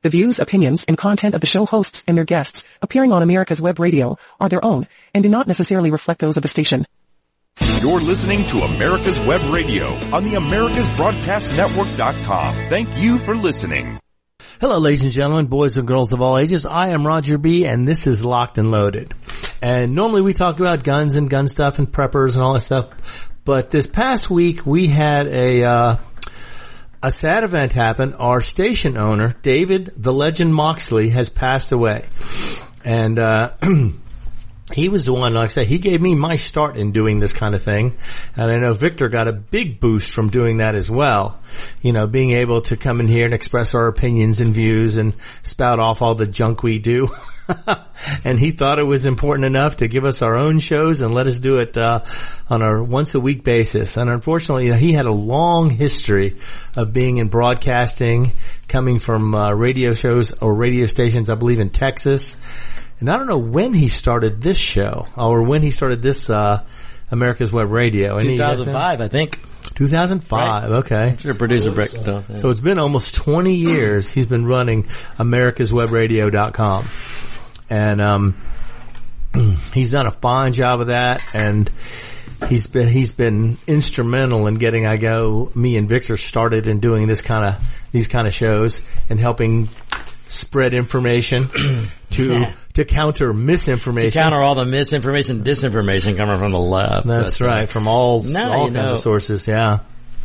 The views, opinions, and content of the show hosts and their guests appearing on America's Web Radio are their own and do not necessarily reflect those of the station. You're listening to America's Web Radio on the AmericasBroadcastNetwork.com. Thank you for listening. Hello, ladies and gentlemen, boys and girls of all ages. I am Roger B., and this is Locked and Loaded. And normally we talk about guns and gun stuff and preppers and all that stuff. But this past week we had a sad event happen. Our station owner, David the Legend Moxley, has passed away. And he was the one, like I said, he gave me my start in doing this kind of thing. And I know Victor got a big boost from doing that as well. You know, being able to come in here and express our opinions and views and spout off all the junk we do. And he thought it was important enough to give us our own shows and let us do it on a once-a-week basis. And unfortunately, he had a long history of being in broadcasting, coming from radio shows or radio stations, I believe, in Texas. And I don't know when he started this show or when he started this America's Web Radio. 2005, I think. 2005, right. Okay. I'm sure producer Brick does. So it's been almost 20 years he's been running AmericasWebRadio.com. And he's done a fine job of that, and he's been instrumental in getting me and Victor started in doing these kind of shows and helping spread information to counter misinformation. To counter all the misinformation, disinformation coming from the left. That's right, from all kinds of sources, yeah.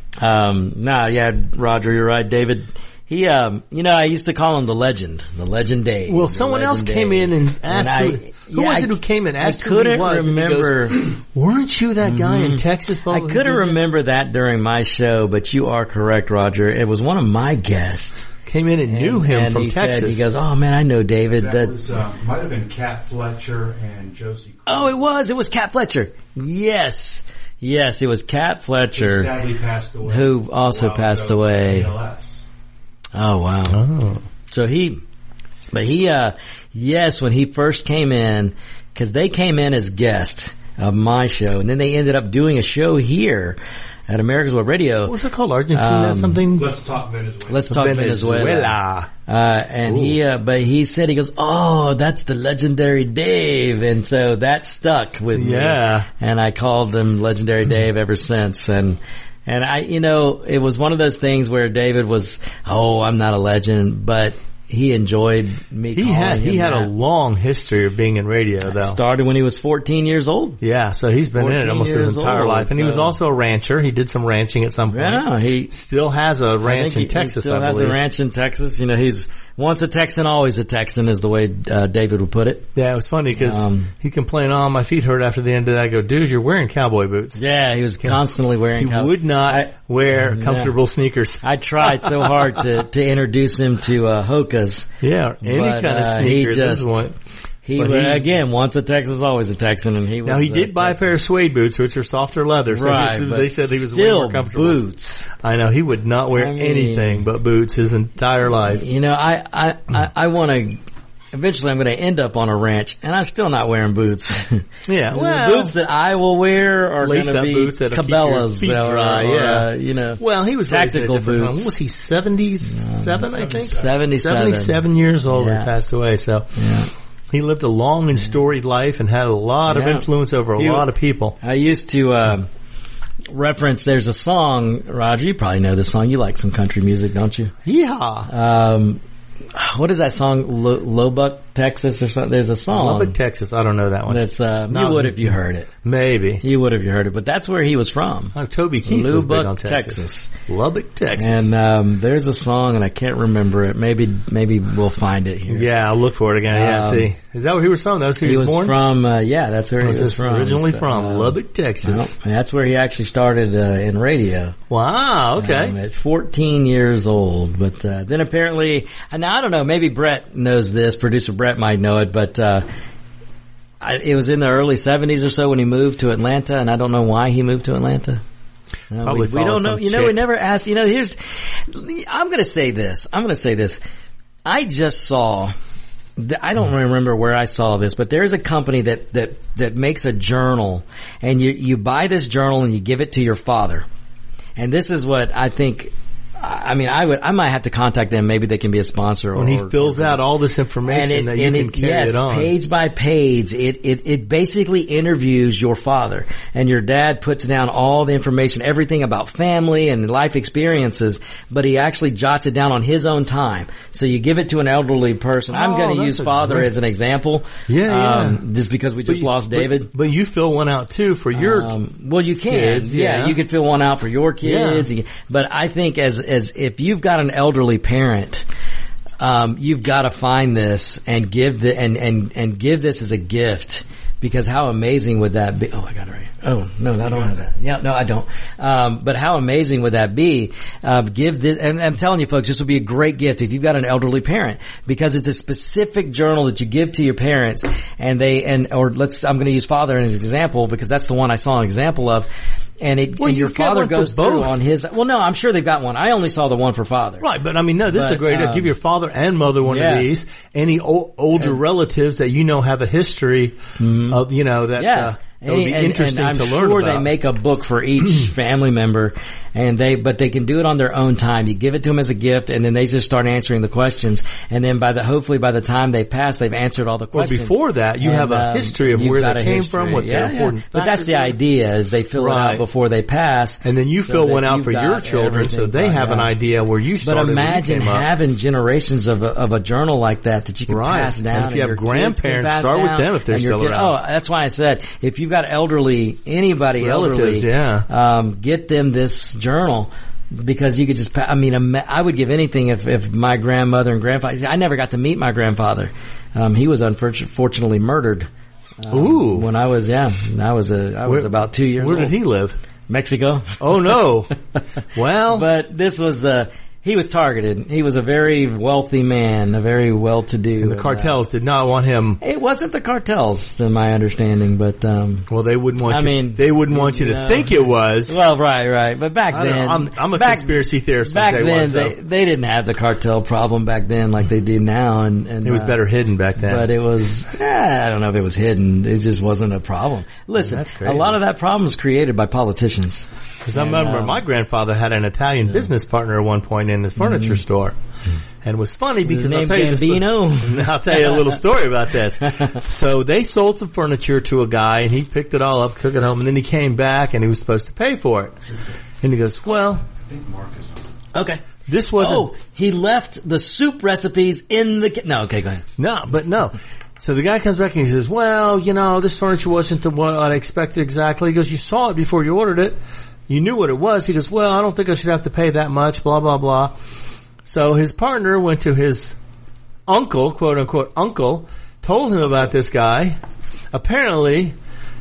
Roger, you're right. David, he, I used to call him the legend Dave. Well, someone else came in and asked who was it who came in and asked who he was? I couldn't remember. Goes, weren't you that guy in Texas? I couldn't remember that during my show, but you are correct, Roger. It was one of my guests. Came in and knew him from Texas. He goes, oh man, I know David. That was, might have been Cat Fletcher and Josie Cole. Oh, it was Cat Fletcher. Yes, it was Cat Fletcher. Who sadly passed away. Who also passed away. ALS. Oh wow. Oh. So when he first came in, cause they came in as guests of my show, and then they ended up doing a show here at America's Web Radio. What's it called? Argentina something? Let's Talk Venezuela. Let's Talk Venezuela. And he said, he goes, oh, that's the legendary Dave. And so that stuck with me. Yeah. And I called him Legendary Dave ever since. And it was one of those things where David was, I'm not a legend, but he enjoyed me calling him. He had a long history of being in radio, though. Started when he was 14 years old. Yeah, so he's been in it almost his entire life. And he was also a rancher. He did some ranching at some point. Yeah, he still has a ranch in Texas, I believe. He still has a ranch in Texas. He's once a Texan, always a Texan is the way David would put it. Yeah, it was funny because he complained, my feet hurt after the end of that. I go, dude, you're wearing cowboy boots. Yeah, he was constantly wearing cowboy boots. He would not wear comfortable sneakers. I tried so hard to introduce him to Hokas. Yeah, any kind of sneaker. He again, once a Texan, always a Texan, and he was. Now he did buy a pair of suede boots, which are softer leather. So they said he was way more comfortable. Boots. I know he would not wear anything but boots his entire life. I want to. Eventually, I'm going to end up on a ranch, and I'm still not wearing boots. Yeah, the boots that I will wear are going to be Cabela's, Well, he was tactical boots. What was he? 77, I think. 77 years old when he passed away. So. Yeah. He lived a long and storied life and had a lot of influence over a lot of people. I used to reference, there's a song, Roger, you probably know this song. You like some country music, don't you? Yeah. What is that song? Lubbock, Texas or something? There's a song. Lubbock, Texas. I don't know that one. That's, you would if you heard it. Maybe. You would if you heard it, but that's where he was from. Toby Keith was big on Texas. Lubbock, Texas. And, there's a song and I can't remember it. Maybe we'll find it here. Yeah, I'll look for it again. See. Is that where he was from? That's who he was born? From, that's where he was from. Originally from Lubbock, Texas. That's where he actually started, in radio. Wow, okay. At 14 years old. But, then apparently, now I don't know, maybe Brett knows this, producer Brett might know it, but, it was in the early 70s or so when he moved to Atlanta, and I don't know why he moved to Atlanta. Probably we don't know. We never asked. I'm going to say this. I just saw. I don't remember where I saw this, but there's a company that makes a journal, and you buy this journal and you give it to your father. And this is what I think I mean, I might have to contact them. Maybe they can be a sponsor. When he fills out all this information that you can carry it on. Page by page, it basically interviews your father, and your dad puts down all the information, everything about family and life experiences, but he actually jots it down on his own time. So you give it to an elderly person. I'm going to use father as an example. Just because we just lost David. But you fill one out too for your well, you can. Kids, yeah, you could fill one out for your kids. Yeah. But I think as if you've got an elderly parent, you've got to find this and give and give this as a gift, because how amazing would that be? Oh, I got it right. Oh, no, I don't have that. Yeah, no, I don't. But how amazing would that be? Give this, and I'm telling you folks, this will be a great gift if you've got an elderly parent, because it's a specific journal that you give to your parents, and I'm going to use father as an example because that's the one I saw an example of. And your father goes through on his, well, no, I'm sure they've got one. I only saw the one for father. Right, but I mean, no, this is a great idea. Give your father and mother one of these. Any older relatives that you know have a history of, that, it would be interesting to learn about. I'm sure they make a book for each family member, but they can do it on their own time. You give it to them as a gift, and then they just start answering the questions. And then hopefully by the time they pass, they've answered all the questions. Well, before that, you have a history of where they came from, what their important factors. But that's the idea, is they fill it out before they pass. And then you fill one out for your children, so they have an idea where you started. But imagine having generations of a journal like that you can pass down. And if you have grandparents, start with them if they're still around. Oh, that's why I said, if you've got anybody relatives, elderly, get them this journal, because you could just, I would give anything if my grandmother and grandfather, I never got to meet my grandfather. He was unfortunately murdered. When I was about 2 years old. Where did he live? Mexico. Oh no. Well. But this was, he was targeted. He was a very wealthy man, a very well-to-do. And the cartels did not want him. It wasn't the cartels, to my understanding, but well, they wouldn't want they wouldn't want you to think it was. Well, right. But back then, I'm a conspiracy theorist. Back then, they didn't have the cartel problem back then like they do now, and it was better hidden back then. But it was, I don't know if it was hidden. It just wasn't a problem. Listen, that's crazy. A lot of that problem is created by politicians. Because I remember my grandfather had an Italian business partner at one point in his furniture store. And it was funny because I'll tell you a little story about this. So they sold some furniture to a guy, and he picked it all up, took it home, and then he came back and he was supposed to pay for it. And he goes, well, I think Mark is on. Okay. This wasn't. Oh, he left the soup recipes in the no, okay, go ahead. No. So the guy comes back and he says, well, this furniture wasn't what I expected exactly. He goes, you saw it before you ordered it. You knew what it was. He goes, well, I don't think I should have to pay that much, blah, blah, blah. So his partner went to his uncle, quote unquote uncle, told him about this guy. Apparently,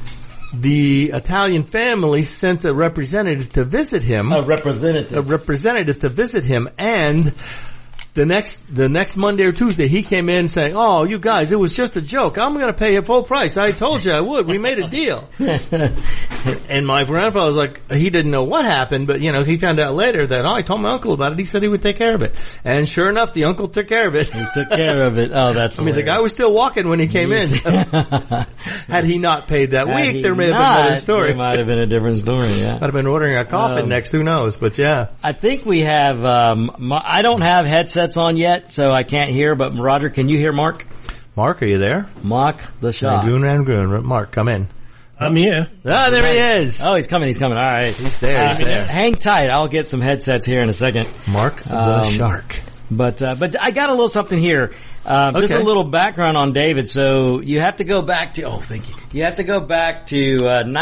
the Italian family sent a representative to visit him. A representative to visit him, and the next Monday or Tuesday, he came in saying, oh, you guys, it was just a joke. I'm going to pay you full price. I told you I would. We made a deal. And my grandfather was like, he didn't know what happened, but, he found out later that, I told my uncle about it. He said he would take care of it. And sure enough, the uncle took care of it. He took care of it. Oh, that's hilarious. The guy was still walking when he came in. Had he not paid that week, there may have been another story. There might have been a different story, yeah. Might have been ordering a coffin next, who knows, but yeah. I think we have, I don't have headsets on yet, so I can't hear, but Roger, can you hear Mark? Mark, are you there? Mark the Shot. Rangoon. Mark, come in. I'm here. Ah, there he is. Oh, he's coming. All right. He's there. Hang tight. I'll get some headsets here in a second. Mark the Shark. But I got a little something here. Just a little background on David. So you have to go back to, thank you. You have to go back to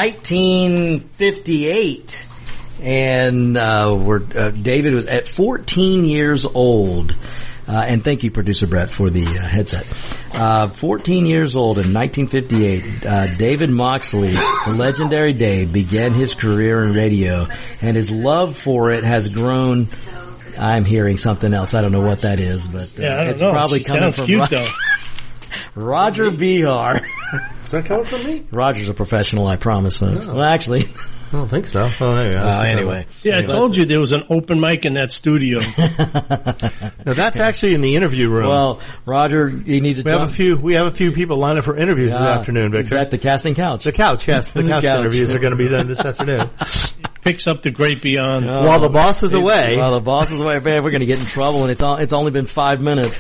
1958. And David was at 14 years old. And thank you, Producer Brett, for the headset. 14 years old in 1958, David Moxley, the legendary Dave, began his career in radio, and his love for it has grown. I'm hearing something else. I don't know what that is, but it's probably coming from Roger Behar. Is that coming from me? Roger's a professional, I promise, folks. Well, actually, I don't think so. Oh, there you go. Anyway. Yeah, I told you there was an open mic in that studio. No, that's actually in the interview room. Well, Roger, you need to We have a few people lined up for interviews this afternoon, Victor. Is that the casting couch? The couch, yes. The couch interviews are going to be done this afternoon. picks up the great beyond. While the boss is away. While the boss is away, man, we're going to get in trouble, and it's only been 5 minutes.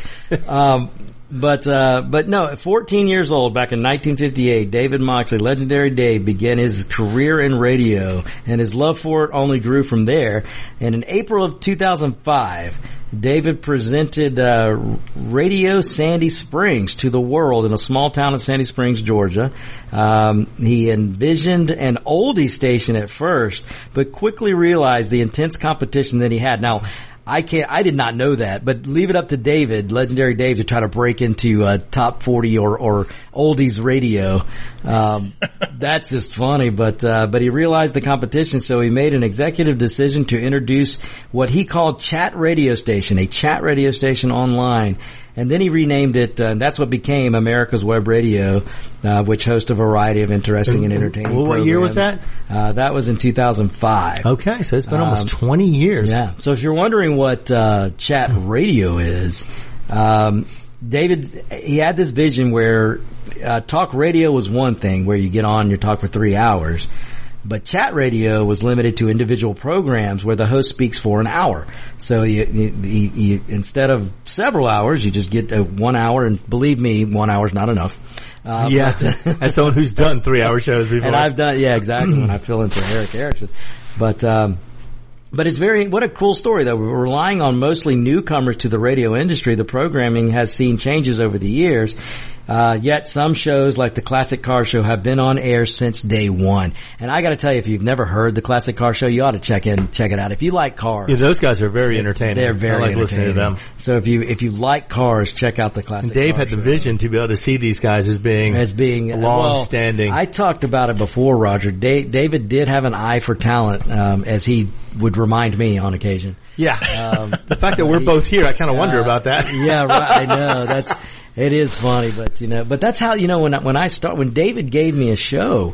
But no, 14 years old, back in 1958, David Moxley, Legendary Dave, began his career in radio, and his love for it only grew from there. And in April of 2005, David presented Radio Sandy Springs to the world in a small town of Sandy Springs, Georgia. He envisioned an oldie station at first, but quickly realized the intense competition that he had. Now, I did not know that, but leave it up to David, Legendary Dave, to try to break into top 40 or oldies radio. That's just funny, but he realized the competition, so he made an executive decision to introduce what he called a chat radio station online. And then he renamed it, and that's what became America's Web Radio, which hosts a variety of interesting and entertaining programs. What year was that? That was in 2005. Okay, so it's been almost 20 years. Yeah. So if you're wondering what chat radio is, David, he had this vision where talk radio was one thing, where you get on, you talk for 3 hours. But chat radio was limited to individual programs where the host speaks for an hour. So you instead of several hours, you just get 1 hour, and believe me, 1 hour is not enough. As someone who's done 3-hour shows before. And I've done, exactly, when I fill in for Eric Erickson. But it's what a cool story though. We're relying on mostly newcomers to the radio industry. The programming has seen changes over the years. Yet some shows like the Classic Car Show have been on air since day one. And I gotta tell you, if you've never heard the Classic Car Show, you ought to check it out. If you like cars. Yeah, those guys are very entertaining. They're very I like listening to them. So if you like cars, check out the Classic Car Show. And Dave had the vision to be able to see these guys as being long-standing. I talked about it before, Roger. David did have an eye for talent, as he would remind me on occasion. Yeah. The fact that we're both here, I kind of wonder about that. Yeah, right. I know. It is funny, but that's how, when David gave me a show,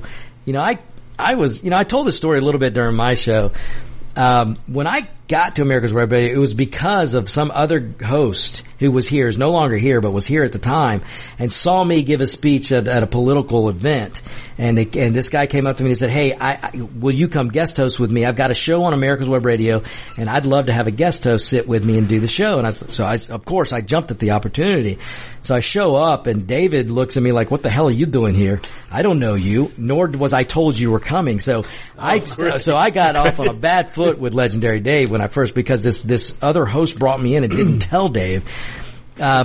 I told this story a little bit during my show. When I got to America's Web Radio, it was because of some other host who was here, is no longer here, but was here at the time, and saw me give a speech at a political event. And this guy came up to me and said, "Hey, will you come guest host with me? I've got a show on America's Web Radio, and I'd love to have a guest host sit with me and do the show." And of course, I jumped at the opportunity. So I show up, and David looks at me like, "What the hell are you doing here? I don't know you, nor was I told you were coming." So I got off on a bad foot with Legendary Dave when I first, because this other host brought me in and didn't tell Dave. And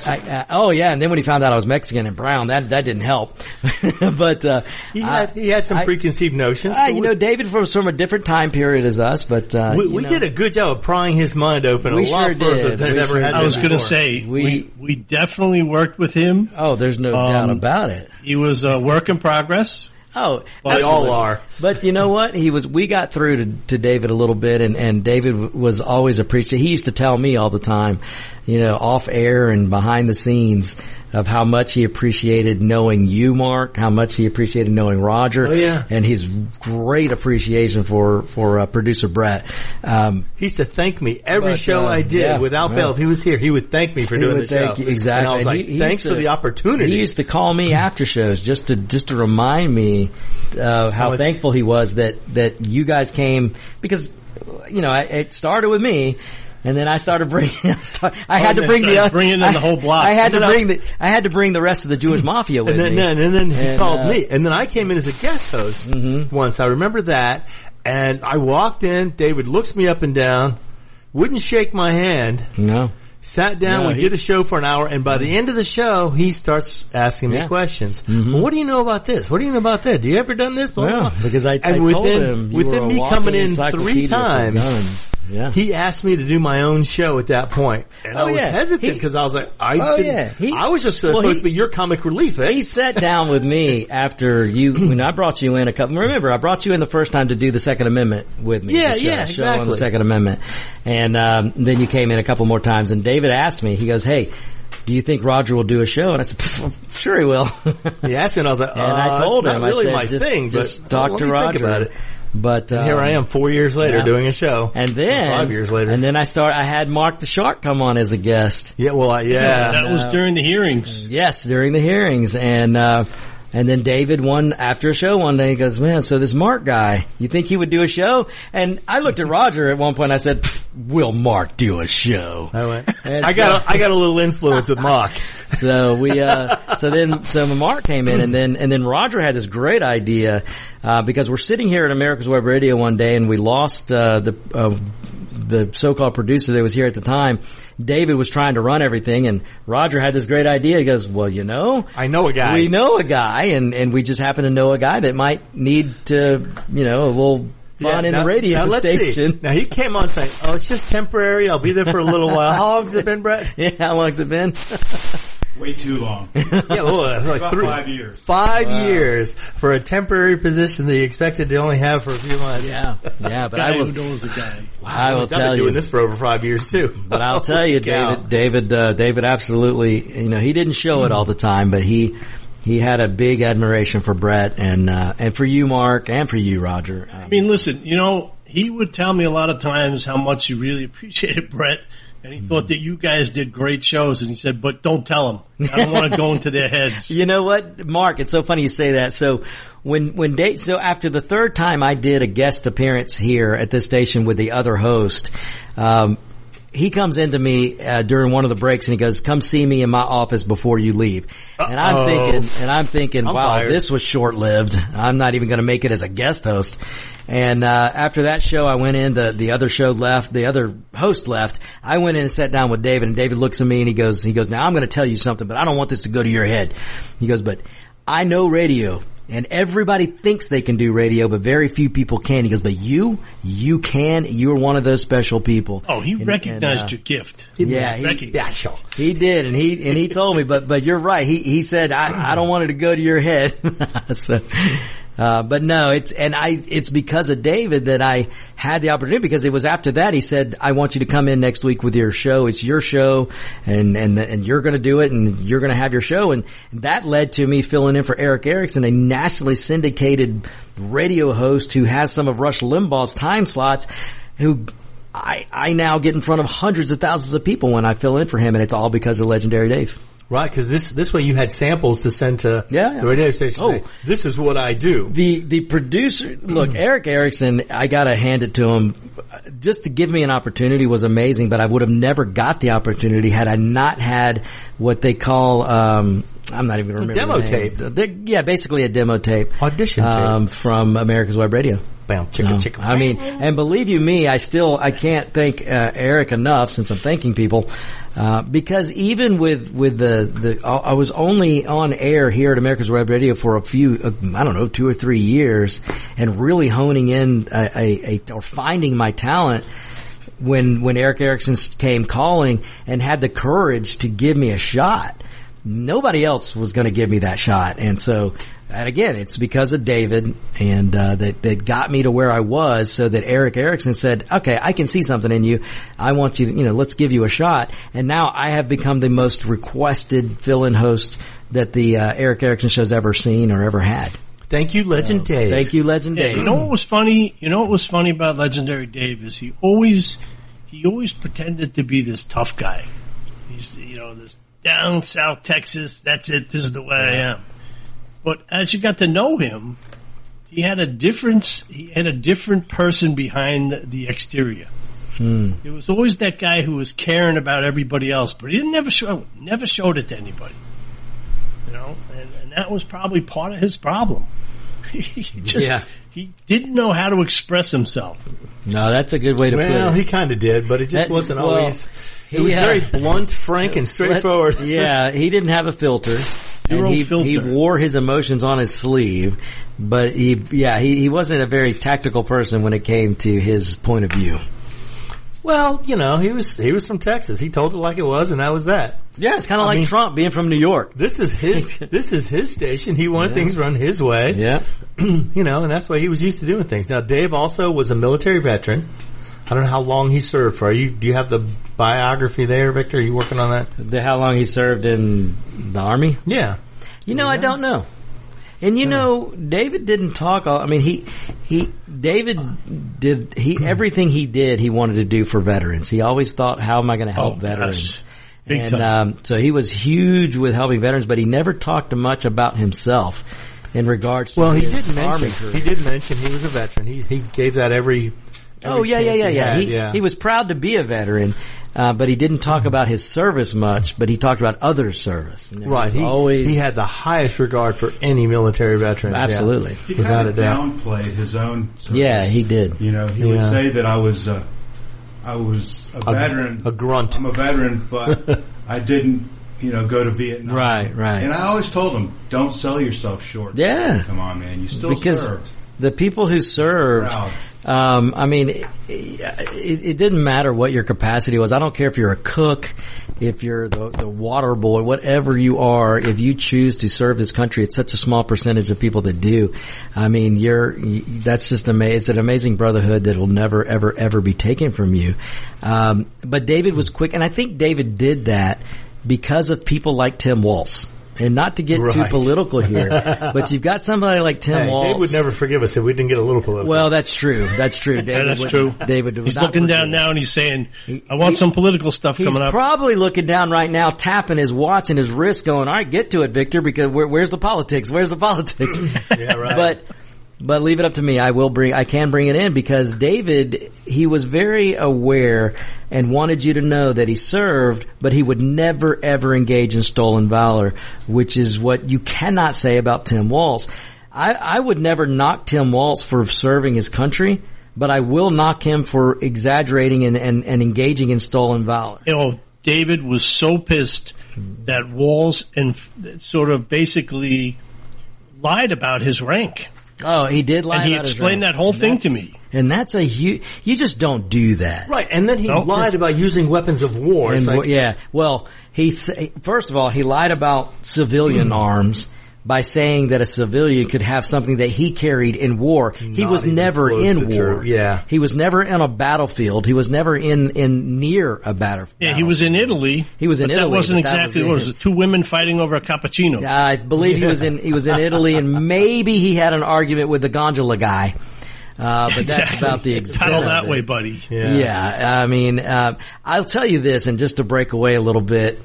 then when he found out I was Mexican and brown, that didn't help. But he had some preconceived notions. David was from a different time period as us, but we did a good job of prying his mind open a lot further than it ever had. I was going to say we definitely worked with him. Oh, there's no doubt about it. He was a work in progress. Oh, they all are. But you know what? We got through to David a little bit, and David was always appreciated. He used to tell me all the time, off air and behind the scenes, of how much he appreciated knowing you, Mark, how much he appreciated knowing Roger, and his great appreciation for producer Brett. He used to thank me every show I did without fail. If he was here, he would thank me for doing the show. Exactly. And I was like, thanks for the opportunity. He used to call me after shows just to remind me how thankful he was that you guys came, because it started with me. And then I started bringing. I had to bring the whole block. I had to bring the rest of the Jewish mafia with me. And then he called me, and then I came in as a guest host once. I remember that, and I walked in. David looks me up and down, wouldn't shake my hand. No. Sat down, we did a show for an hour, and by the end of the show, he starts asking me questions. Well, what do you know about this? What do you know about that? Do you ever done this? Blah, blah, blah. Because I told him within me coming in 3 times, he asked me to do my own show at that point. And I was hesitant because I was like, I was just supposed to be your comic relief. He sat down with me after when I brought you in remember, I brought you in the first time to do the Second Amendment with me. Show on the Second Amendment. And then you came in a couple more times, and David asked me, he goes, "Hey, do you think Roger will do a show?" And I said, "Sure he will." He asked me, and I was like, and I told him, not really I said, my thing, just talk to Roger about it. But and here I am 4 years later doing a show. And then 5 years later. And then I had Mark the Shark come on as a guest. Yeah, well, that was during the hearings. Yes, during the hearings. And And then David after a show one day, he goes, man, so this Mark guy, you think he would do a show? And I looked at Roger at one point, I said, will Mark do a show? I went, I got a little influence with Mark. So so Mark came in, and then Roger had this great idea, because we're sitting here at America's Web Radio one day, and we lost, the so-called producer that was here at the time. David was trying to run everything, and Roger had this great idea. He goes, well, I know a guy. We know a guy, and we just happen to know a guy that might need to, a little fun in the radio station. See. Now, he came on saying, oh, it's just temporary. I'll be there for a little while. How long's it been, Brett? Yeah, how long's it been? Way too long. Yeah, like about 5 years. 5 years for a temporary position that you expected to only have for a few months. Yeah, but guy who knows the guy. Wow, I will tell you. I've been doing this for over 5 years too. But I'll tell you, David absolutely, he didn't show it all the time, but he had a big admiration for Brett and for you, Mark, and for you, Roger. I mean, listen, he would tell me a lot of times how much he really appreciated Brett. And he thought that you guys did great shows, and he said, but don't tell them. I don't want to go into their heads. You know what, Mark, it's so funny you say that. So so after the third time I did a guest appearance here at this station with the other host, he comes into me during one of the breaks and he goes, come see me in my office before you leave. And I'm thinking, wow, fired. This was short-lived. I'm not even going to make it as a guest host. And after that show, I went in, the other show left, the other host left. I went in and sat down with David, and David looks at me and he goes, now I'm going to tell you something, but I don't want this to go to your head. He goes, but I know radio. And everybody thinks they can do radio, but very few people can. He goes, but you can. You're one of those special people. Oh, he recognized your gift. Yeah, he did, and he told me. But you're right. He said, I don't want it to go to your head. So, but no, it's because of David that I had the opportunity, because it was after that he said, I want you to come in next week with your show. It's your show, and you're going to do it, and you're going to have your show. And that led to me filling in for Eric Erickson, a nationally syndicated radio host who has some of Rush Limbaugh's time slots, who I now get in front of hundreds of thousands of people when I fill in for him, and it's all because of Legendary Dave. Right, because this way you had samples to send to the radio station. Say, this is what I do. The producer, look, Eric Erickson, I gotta hand it to him. Just to give me an opportunity was amazing, but I would have never got the opportunity had I not had what they call, I'm not even going to remember demo tape. Basically a demo tape. Audition tape. From America's Web Radio. Bam, chicka. I mean, and believe you me, I can't thank Eric enough, since I'm thanking people. Because even with I was only on air here at America's Web Radio for a few, 2 or 3 years, and really honing in or finding my talent when Eric Erickson came calling and had the courage to give me a shot. Nobody else was going to give me that shot. And so, and again, it's because of David, and that got me to where I was, so that Eric Erickson said, okay, I can see something in you. I want you to, let's give you a shot. And now I have become the most requested fill-in host that the Eric Erickson show's ever seen or ever had. Thank you, Legend Dave. Thank you, Legend Dave. You know what was funny? About Legendary Dave is he always pretended to be this tough guy. He's, this down South Texas, that's it, this is the way I am. But as you got to know him, he had a different person behind the exterior. It was always that guy who was caring about everybody else, but he never showed it to anybody. And that was probably part of his problem. He didn't know how to express himself. No, that's a good way to put it. Well, he kind of did, but it just wasn't always. It was very blunt, frank, and straightforward. Yeah, he didn't have a filter. And he wore his emotions on his sleeve, but he wasn't a very tactical person when it came to his point of view. Well, he was from Texas. He told it like it was, and that was that. Yeah, it's kind of like Trump being from New York. This is his station. He wanted things run his way. Yeah. And that's why he was used to doing things. Now, Dave also was a military veteran. I don't know how long he served for. Do you have the biography there, Victor? Are you working on that? How long he served in the Army? Yeah. I don't know. And David didn't talk. David did everything he did, he wanted to do for veterans. He always thought, how am I going to help veterans? Gosh. Big time. So he was huge with helping veterans, but he never talked much about himself in regards to He his did Army mention career. he did mention he was a veteran. He gave that every Oh, yeah. chance he had, He was proud to be a veteran, but he didn't talk about his service much, but he talked about other service. You know, Right. He had the highest regard for any military veteran. Absolutely. He Without kind a of doubt. downplayed his own service. Yeah, he did. You know, he would say that I was a veteran. A grunt. I'm a veteran, but I didn't, go to Vietnam. Right. And I always told him, don't sell yourself short. Yeah. Come on, man. You still Because served. the people who served, Proud. it didn't matter what your capacity was. I don't care if you're a cook, if you're the water boy, whatever you are, if you choose to serve this country, it's such a small percentage of people that do. I mean, that's just amazing. It's an amazing brotherhood that will never, ever, ever be taken from you. But David was quick, and I think David did that because of people like Tim Walz. And not to get too political here, but you've got somebody like Tim Walz. Dave would never forgive us if we didn't get a little political. Well, that's true. That's true. That's true. David would He's not looking forgive down us. now and he's saying, I want some political stuff He's coming up. probably looking down right now, tapping his watch and his wrist going, all right, get to it, Victor, because where's the politics? Where's the politics? Yeah, right. But leave it up to me. I can bring it in because David, he was very aware and wanted you to know that he served, but he would never ever engage in stolen valor, which is what you cannot say about Tim Walz. I would never knock Tim Walz for serving his country, but I will knock him for exaggerating and engaging in stolen valor. David was so pissed that Walz and sort of basically lied about his rank. Oh, he did lie And he about his explained rank. that whole thing to me. And that's a huge, you just don't do that. Right, and then he lied about using weapons of war. It's And, like, well, first of all, he lied about civilian arms by saying that a civilian could have something that he carried in war. He was even never close in to war. true. Yeah. He was never in a battlefield. He was never in near a battlefield. Yeah, he was in Italy. He was in but Italy, That wasn't but that exactly was what it. was it? Two women fighting over a cappuccino. I believe he was in Italy, and maybe he had an argument with the gondola guy. But that's about the extent Paddle of that it. way, buddy. Yeah, I mean, I'll tell you this, and just to break away a little bit,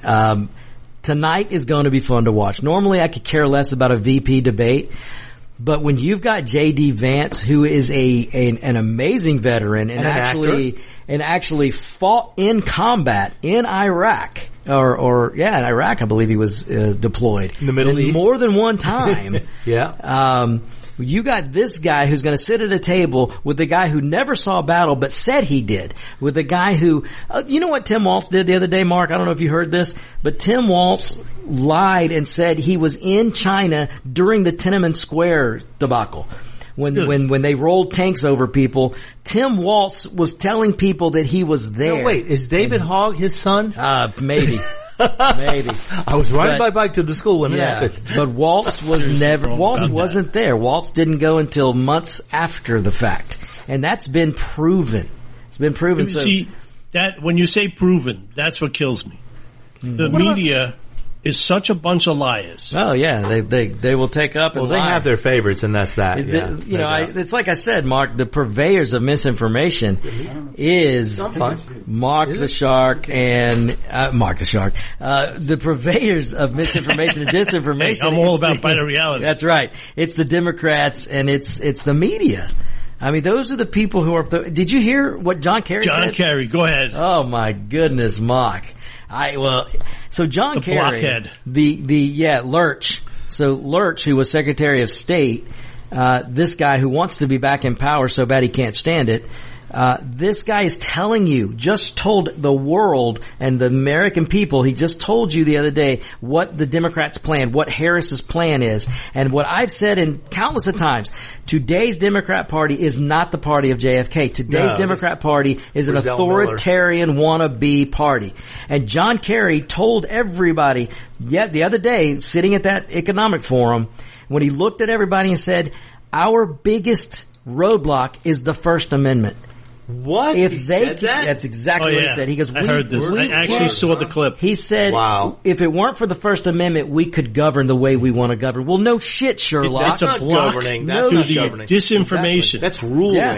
tonight is going to be fun to watch. Normally I could care less about a VP debate, but when you've got J.D. Vance, who is an amazing veteran and actually fought in combat in Iraq, in Iraq, I believe he was deployed in the Middle East more than one time. Yeah. You got this guy who's going to sit at a table with the guy who never saw a battle but said he did. With the guy who, you know what Tim Walz did the other day, Mark? I don't know if you heard this, but Tim Walz lied and said he was in China during the Tiananmen Square debacle. When they rolled tanks over people, Tim Walz was telling people that he was there. No, wait, is David Hogg his son? Maybe. Maybe. I was riding my bike to the school when it happened. But Walz wasn't there. Walz didn't go until months after the fact. And that's been proven. It's been proven. See, that when you say proven, that's what kills me. The media is such a bunch of liars. Oh yeah, they will take up and they lie. have their favorites, and that's that. It's like I said, Mark, the purveyors of misinformation is Mark the Shark and Mark the Shark. The purveyors of misinformation and disinformation. Hey, I'm all about fighting reality. That's right. It's the Democrats and it's the media. I mean, those are the people who are. Did you hear what John Kerry said? John Kerry, go ahead. Oh my goodness, Mark. So John Kerry, blockhead. Lurch. So Lurch, who was Secretary of State, this guy who wants to be back in power so bad he can't stand it, this guy is telling you, just told the world and the American people, he just told you the other day what the Democrats' plan, what Harris's plan is. And what I've said in countless of times, today's Democrat Party is not the party of JFK. Today's Democrat Party is an authoritarian wannabe party. And John Kerry told everybody, the other day, sitting at that economic forum, when he looked at everybody and said, our biggest roadblock is the First Amendment. What? If they said that? That's exactly what he said. He goes, I heard this. I actually saw the clip. He said, if it weren't for the First Amendment, we could govern the way we want to govern. Well, no shit, Sherlock. That's a block governing. to That's the governing. disinformation. That's ruling. Yeah.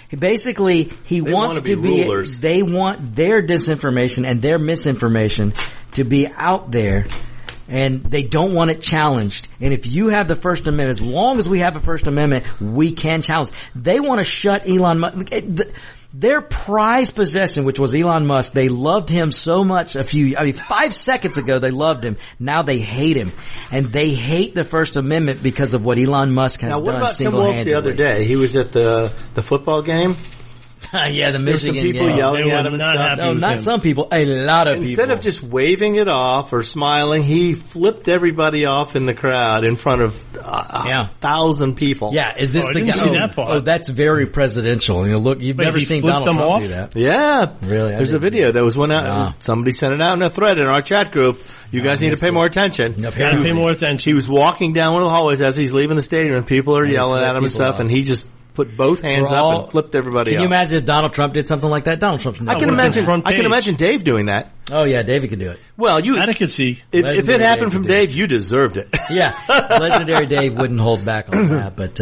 Basically, he wants wanna be rulers. They want their disinformation and their misinformation to be out there, and they don't want it challenged. And if you have the First Amendment, as long as we have a First Amendment, we can challenge. They want to shut Elon Musk. Their prized possession, which was Elon Musk, they loved him so much 5 seconds ago they loved him. Now they hate him. And they hate the First Amendment because of what Elon Musk has done single-handedly. Now what about Tim Wolf the other day? He was at the football game. Yeah, the Michigan There's some people game. yelling at him and stuff. No, not some people. A lot of people. Instead of just waving it off or smiling, he flipped everybody off in the crowd in front of 1,000 people. Yeah, is this I the didn't guy? see that part. Oh, that's very presidential. You know, look, you've Wait, never he seen flipped Donald them Trump off? do that. Yeah. Really? There's a video that was went out. Wow. Somebody sent it out in a thread in our chat group. You guys need to pay more attention. Yep. Gotta pay more attention. He was walking down one of the hallways as he's leaving the stadium and people are he yelling at flipped him and people stuff off. and he just put both hands up and flipped everybody Can up. you imagine if Donald Trump did something like that? Donald Trump's I not. can would've been imagine. front I can page. imagine Dave doing that. Oh yeah, David could do it. Well, That I could see. if it Legendary happened Dave from could do Dave, it. you deserved it. Yeah, legendary Dave wouldn't hold back on that, but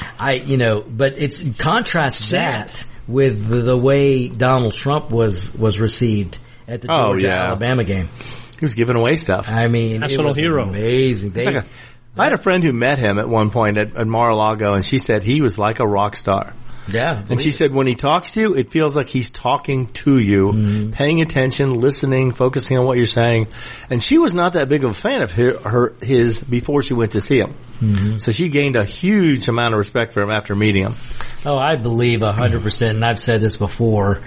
but it's contrast that with the way Donald Trump was received at the Oh, Georgia yeah. Alabama game. He was giving away stuff. I mean, National it was hero. amazing. I had a friend who met him at one point at Mar-a-Lago, and she said he was like a rock star. Yeah, And she said when he talks to you, it feels like he's talking to you, paying attention, listening, focusing on what you're saying. And she was not that big of a fan of his before she went to see him. So she gained a huge amount of respect for him after meeting him. Oh, I believe 100%, and I've said this before.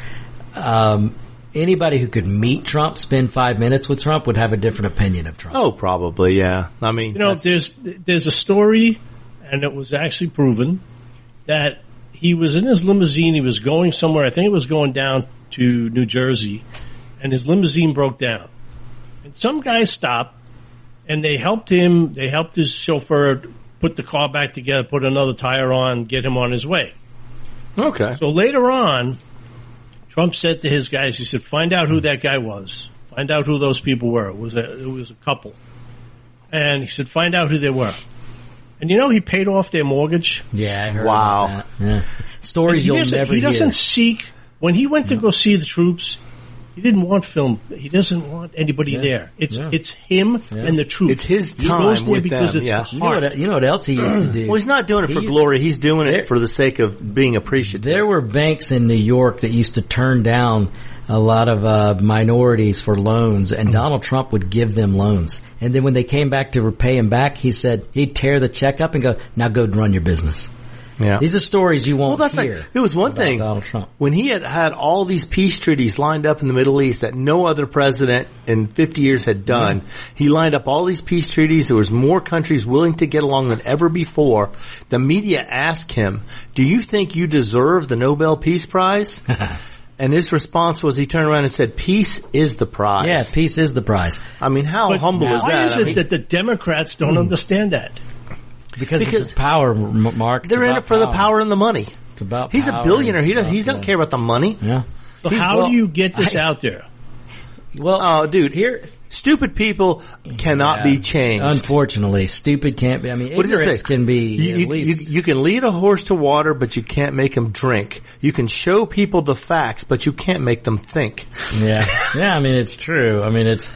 Anybody who could meet Trump, spend 5 minutes with Trump, would have a different opinion of Trump. Oh, probably, yeah. I mean, You know, there's a story, and it was actually proven, that he was in his limousine. He was going somewhere. I think it was going down to New Jersey, and his limousine broke down. And some guy stopped, and they helped him. They helped his chauffeur put the car back together, put another tire on, get him on his way. okay. So later on, Trump said to his guys, he said, find out who that guy was. Find out who those people were. It was a couple. And he said, find out who they were. And you know, he paid off their mortgage. Yeah, I heard Wow. about that. Yeah. Stories you'll never He hear. doesn't seek, when he went to go see the troops, he didn't want film. He doesn't want anybody there. It's him and the troops. It's his He goes time there with because them, it's yeah. the You heart. know what else he used to do? Well, he's not doing it He for used- glory. He's doing There- it for the sake of being appreciative. There were banks in New York that used to turn down a lot of minorities for loans, and Donald Trump would give them loans. And then when they came back to repay him back, he said he'd tear the check up and go, now go run your business. Yeah. These are stories you won't Well, that's hear. like, there was one about thing, Donald Trump. when he had all these peace treaties lined up in the Middle East that no other president in 50 years had done. He lined up all these peace treaties. There was more countries willing to get along than ever before. The media asked him, do you think you deserve the Nobel Peace Prize? And his response was he turned around and said, peace is the prize. Yeah, peace is the prize. I mean, how But humble is why that? is I it mean, that the Democrats don't understand that? Because it's power, Mark. It's they're in about it for the power and the money. It's about He's a power, billionaire. it's He about- doesn't care about the money. Yeah. So how well, do you get this out there? Well, Oh, dude, here, stupid people cannot be changed. unfortunately, stupid can't be. I mean, What does it ignorance say? can be You, at least. you can lead a horse to water, but you can't make him drink. You can show people the facts, but you can't make them think. Yeah. Yeah, I mean, it's true. I mean, it's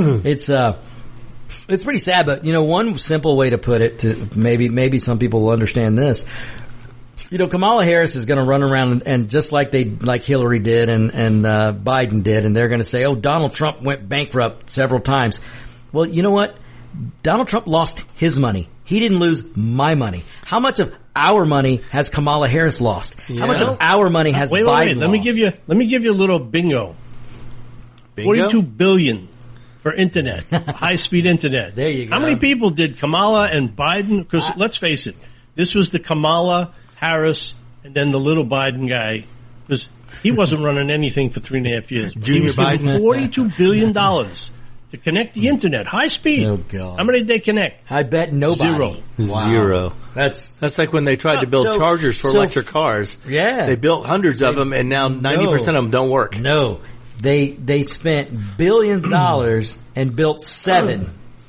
pretty sad, but one simple way to put it to maybe some people will understand this. Kamala Harris is going to run around and just like Hillary did and Biden did, and they're going to say, oh, Donald Trump went bankrupt several times. Well, you know what? Donald Trump lost his money. He didn't lose my money. How much of our money has Kamala Harris lost? How much of our money has Wait, Biden Let me lost? give you a little bingo. Bingo? $42 billion for internet, high speed internet. There you go. How many people did Kamala and Biden? Because let's face it, this was the Kamala Harris and then the little Biden guy, because he wasn't running anything for 3.5 years. Junior he was given Biden. $42 billion to connect the internet, high speed. Oh, God. How many did they connect? I bet nobody. Zero. Wow. Zero. That's like when they tried to build So- chargers for so- electric cars. Yeah. They built hundreds of them, and now 90% of them don't work. No. They spent billions of dollars and built 7.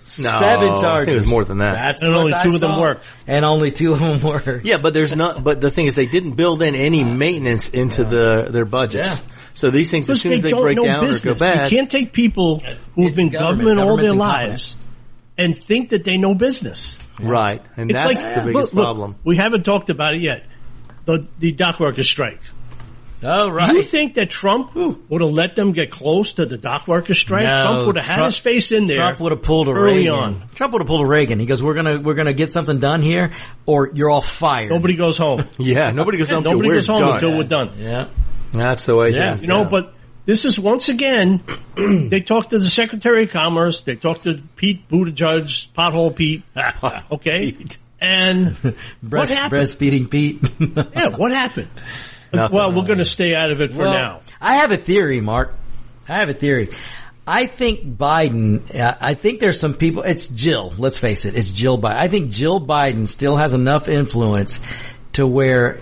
No, 7 charges. I think it was more than that. That's And what only I 2 of them saw. worked. And only 2 of them worked. Yeah, but but the thing is they didn't build in any maintenance into their budgets. Yeah. So these things, as soon as they don't break know down business. or go bad. You can't take people who've it's been government. government all their Government's lives and think that they know business. Right. And It's that's like, the biggest look, problem. we haven't talked about it yet. The dock workers strike. Oh, right. You think that Trump would have let them get close to the dock workers strike? No, Trump would have had his face in there. Trump would have pulled a early Reagan. on. Trump would have pulled a Reagan. He goes, "We're gonna get something done here, or you're all fired." Nobody goes home. Yeah, nobody goes home until Nobody we're goes home done. until we're done. Yeah. That's the way Yeah. things You know, go. but this is once again, they talked to the Secretary of Commerce, they talked to Pete Buttigieg, Pothole Pete, okay? Pete. And what happened? Breastfeeding Pete. Yeah, what happened? Nothing. Well, we're going to stay out of it for now. I have a theory, Mark. I have a theory. I think Biden, I think there's some people, it's Jill, let's face it, it's Jill Biden. I think Jill Biden still has enough influence to where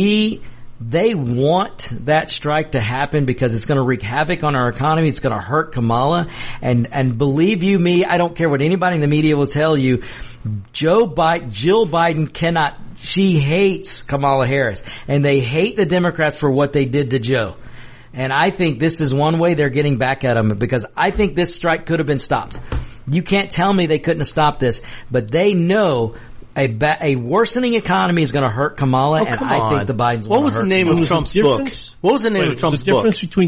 they want that strike to happen because it's going to wreak havoc on our economy. It's going to hurt Kamala. And believe you me, I don't care what anybody in the media will tell you. Jill Biden cannot, she hates Kamala Harris, and they hate the Democrats for what they did to Joe. And I think this is one way they're getting back at them, because I think this strike could have been stopped. You can't tell me they couldn't have stopped this, but they know a worsening economy is going to hurt Kamala, and come I think on. the Bidens. What was the name of Was Trump's the book? difference- What was the name of Trump's the difference book? between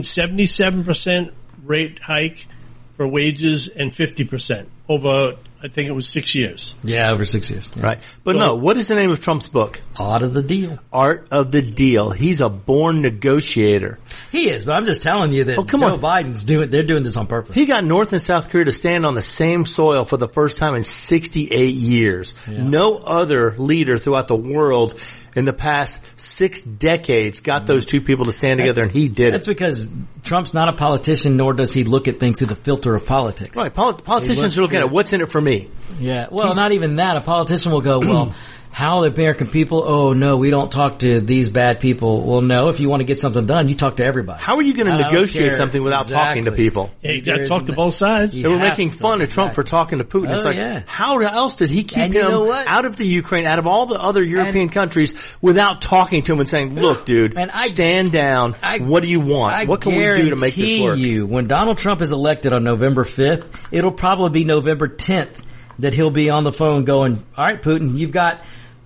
77% rate hike for wages and 50% over, I think it was 6 years. Yeah, over 6 years. Yeah. Right. But no, what is the name of Trump's book? Out of the deal. Art of the Deal. He's a born negotiator. He is, but I'm just telling you that come Joe on. Biden's they're doing this on purpose. He got North and South Korea to stand on the same soil for the first time in 68 years. No other leader throughout the world in the past 6 decades got those two people to stand together, and he did That's it. because Trump's not a politician, nor does he look at things through the filter of politics. Right. Politicians are looking at what's in it for me. Yeah. Well, not even that. A politician will go, well, how the American people, oh no, we don't talk to these bad people. Well, no, if you want to get something done, you talk to everybody. How are you going to I don't negotiate care. something without talking to Exactly. people? Yeah, you got to There talk isn't to that. both sides. You They were have making to. fun of Trump for talking to Putin. It's Oh, like, yeah. how else did he keep And you him know what? out of the Ukraine, out of all the other European countries, without talking to him and saying, look, dude, And stand down. What do you want? What can we do to make this work? You, when Donald Trump is elected on November 5th, it'll probably be November 10th that he'll be on the phone going, all right, Putin, you got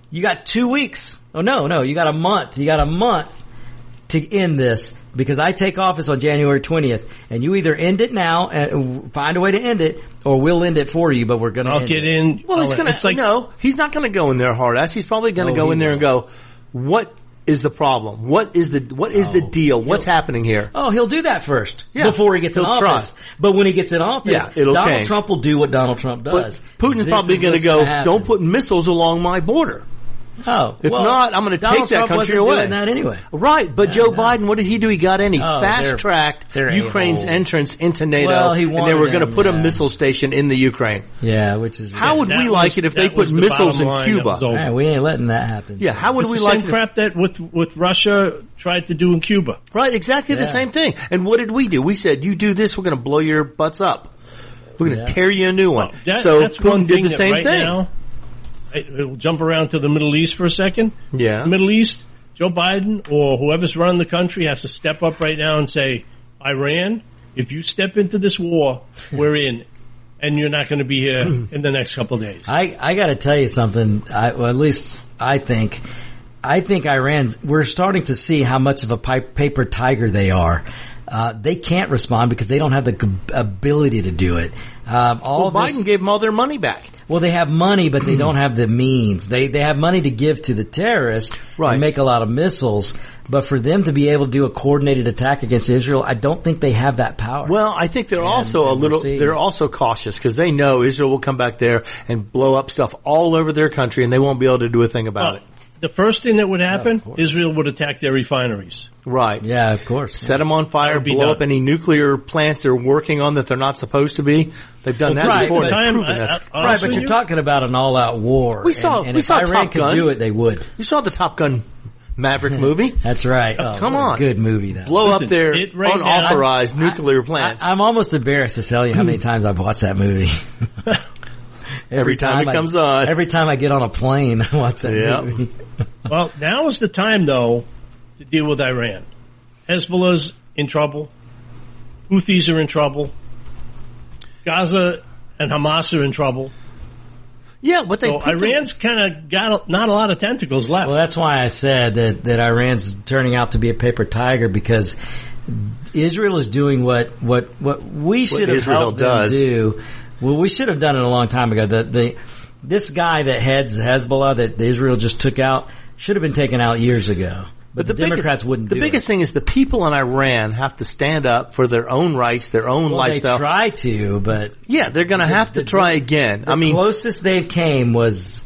2 weeks. Oh, no, you got a month. You got a month to end this, because I take office on January 20th, and you either end it now and find a way to end it, or we'll end it for you, but we're going to I'll get in. Well, he's it's like, no, he's not going to go in there hard ass. He's probably going to go he in there will. and go, what is the problem? What is the deal? What's happening here? Oh, he'll do that first. Yeah, Before he gets in he'll office. try. But when he gets in office, Yeah, it'll Donald change. Trump will do what Donald Trump But does. Putin's This probably is going to what's go, gonna happen. don't put missiles along my border. Oh, If well, not, I'm going to Donald take that Trump country wasn't away. doing that anyway. Right, but Joe Biden, what did he do? He got in. He Oh, fast-tracked they're Ukraine's a-holes. entrance into NATO, Well, he and they wanted were going to them, put a yeah. missile station in the Ukraine. Yeah, which is How would that we was- like it if they that put was the missiles bottom in line that Cuba? was over. Man, we ain't letting that happen. Yeah, how would It's we the like same it? crap that with Russia tried to do in Cuba. Right, exactly the Yeah. same thing. And what did we do? We said, you do this, we're going to blow your butts up. We're going to tear you a new one. So That's one Putin did thing the that same right thing. Now, we'll jump around to the Middle East for a second. Yeah. The Middle East, Joe Biden or whoever's running the country has to step up right now and say, Iran, if you step into this war, we're in. And you're not going to be here in the next couple of days. I got to tell you something. Well, at least I think Iran, we're starting to see how much of a paper tiger they are. They can't respond because they don't have the ability to do it. Biden gave them all their money back. Well, they have money, but they don't have the means. They have money to give to the terrorists Right. and make a lot of missiles. But for them to be able to do a coordinated attack against Israel, I don't think they have that power. Well, I think they're also they're also cautious because they know Israel will come back there and blow up stuff all over their country, and they won't be able to do a thing about it. The first thing that would happen, of course. Israel would attack their refineries. Right. Yeah, of course. Set them on fire, would be blow done. up any nuclear plants they're working on that they're not supposed to be. They've done that Right, before. but They've time- proven that's. I'll Right, answer but you're you. talking about an all-out war. We saw- and we if saw Iran Top could Gun. do it, they would. You saw the Top Gun Maverick movie? That's right. Oh, Come what a on. good movie that. Blow Listen, up their it right now- unauthorized nuclear plants. I'm almost embarrassed to tell you how many times I've watched that movie. Every time it comes on. Every time I get on a plane, I watch that movie. Well, now is the time, though, to deal with Iran. Hezbollah's in trouble. Houthis are in trouble. Gaza and Hamas are in trouble. Yeah, but so Iran's kind of got not a lot of tentacles left. Well, that's why I said that Iran's turning out to be a paper tiger, because Israel is doing what we should have helped them do. Well, we should have done it a long time ago. This guy that heads Hezbollah that Israel just took out should have been taken out years ago. But the Democrats wouldn't do it. The biggest thing is the people in Iran have to stand up for their own rights, their own lifestyle. They try to, but... Yeah, they're going to have to try again. The closest they came was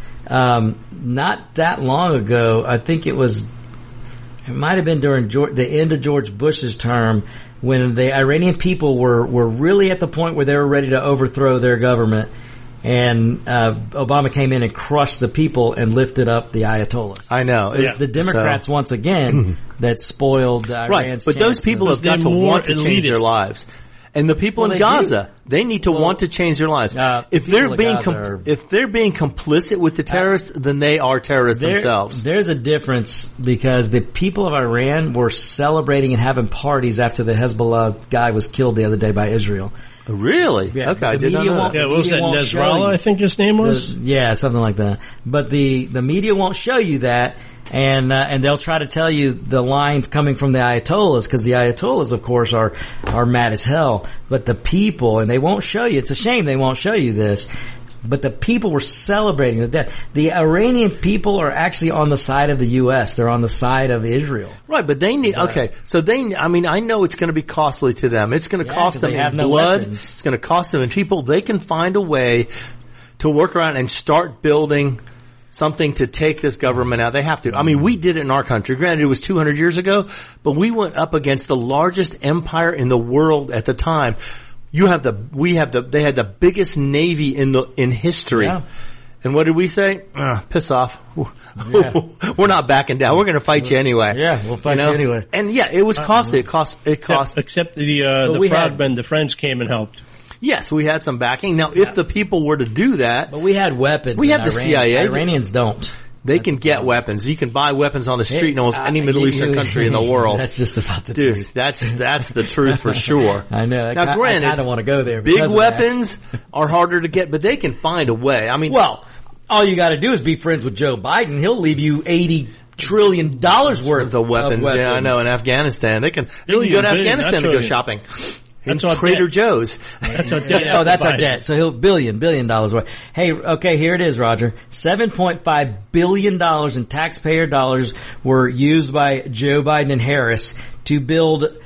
not that long ago. I think it might have been during the end of George Bush's term, when the Iranian people were really at the point where they were ready to overthrow their government. And Obama came in and crushed the people and lifted up the Ayatollahs. I know. So it's the Democrats once again that spoiled Iran's right, but those people have got to want to change their lives. And the people in Gaza, they need to want to change their lives. If they're being complicit with the terrorists, then they are terrorists themselves. There's a difference, because the people of Iran were celebrating and having parties after the Hezbollah guy was killed the other day by Israel. Really? Yeah, okay, I did not know that. Yeah, what was that, Nasrallah, I think his name was? Yeah, something like that. But the media won't show you that, and they'll try to tell you the line coming from the Ayatollahs, because the Ayatollahs, of course, are mad as hell. But the people, and they won't show you, it's a shame they won't show you this, but the people were celebrating the death. The Iranian people are actually on the side of the U.S. They're on the side of Israel. Right, but they need, I know it's going to be costly to them. It's going to cost them in blood. It's going to cost them in people. They can find a way to work around and start building something to take this government out. They have to. I mean, we did it in our country. Granted, it was 200 years ago, but we went up against the largest empire in the world at the time. They had the biggest navy in history. Yeah. And what did we say? Piss off. Yeah. We're not backing down. We're going to fight you anyway. Yeah, we'll fight you anyway. And yeah, it was costly. It cost. Except the frogmen, the French came and helped. Yes, we had some backing. Now, if the people were to do that. But we had weapons. We had the CIA. Iranians don't. They can get weapons. You can buy weapons on the street in almost any Middle Eastern country in the world. That's just about the Dude, truth. that's the truth for sure. I know. Now, granted, I don't want to go there. Big weapons are harder to get, but they can find a way. I mean, well, all you got to do is be friends with Joe Biden. He'll leave you $80 trillion worth of weapons. Yeah, I know. In Afghanistan, they can go to Afghanistan to go shopping. That's Trader Joe's. That's our debt. Oh, that's our debt. So he'll billion dollars worth. Hey, okay, here it is, Roger. $7.5 billion in taxpayer dollars were used by Joe Biden and Harris to build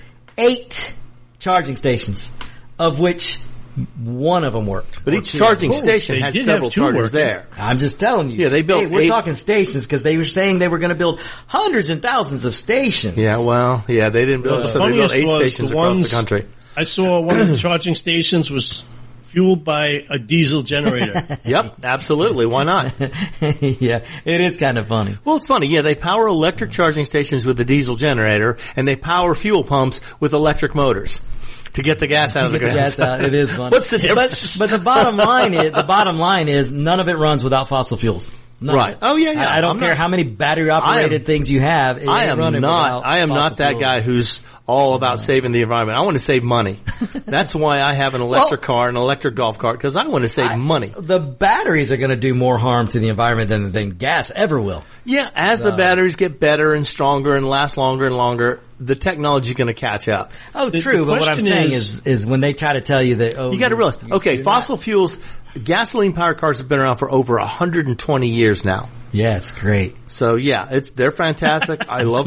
8 charging stations, of which one of them worked. But each charging station has several chargers there. I'm just telling you. Yeah, they built. We're talking stations, because they were saying they were going to build hundreds and thousands of stations. Yeah, well, yeah, they didn't build. So they built 8 stations across the country. I saw one of the charging stations was fueled by a diesel generator. Yep, absolutely. Why not? Yeah, it is kind of funny. Well, it's funny. Yeah, they power electric charging stations with a diesel generator, and they power fuel pumps with electric motors to get the gas out of the ground. It is funny. What's the difference? But the bottom line is none of it runs without fossil fuels. Right. Oh yeah. I don't care how many battery operated things you have. I am not that guy who's all about saving the environment. I want to save money. That's why I have an electric car, an electric golf cart, because I want to save money. The batteries are going to do more harm to the environment than gas ever will. Yeah, as the batteries get better and stronger and last longer and longer, the technology is going to catch up. Oh, true. But what I'm saying is when they try to tell you that, you got to realize, fossil fuels, gasoline-powered cars have been around for over 120 years now. Yeah, it's great. So yeah, they're fantastic. I love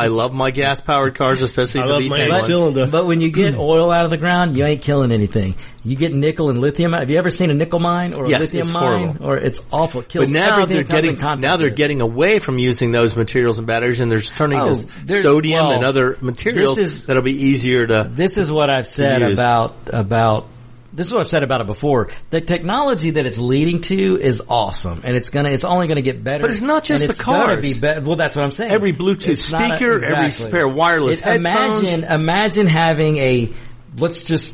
my gas-powered cars, especially the V10 ones. But when you get oil out of the ground, you ain't killing anything. You get nickel and lithium. Have you ever seen a nickel mine or a lithium mine? Horrible. Or it's awful. It kills but now everything. they're getting away from using those materials and batteries, and they're turning to sodium and other materials that'll be easier to. This is what I've said about. This is what I've said about it before. The technology that it's leading to is awesome, and it's only gonna get better. But it's not just the cars. Well, that's what I'm saying. Every Bluetooth speaker, every spare wireless headphones. Imagine having let's just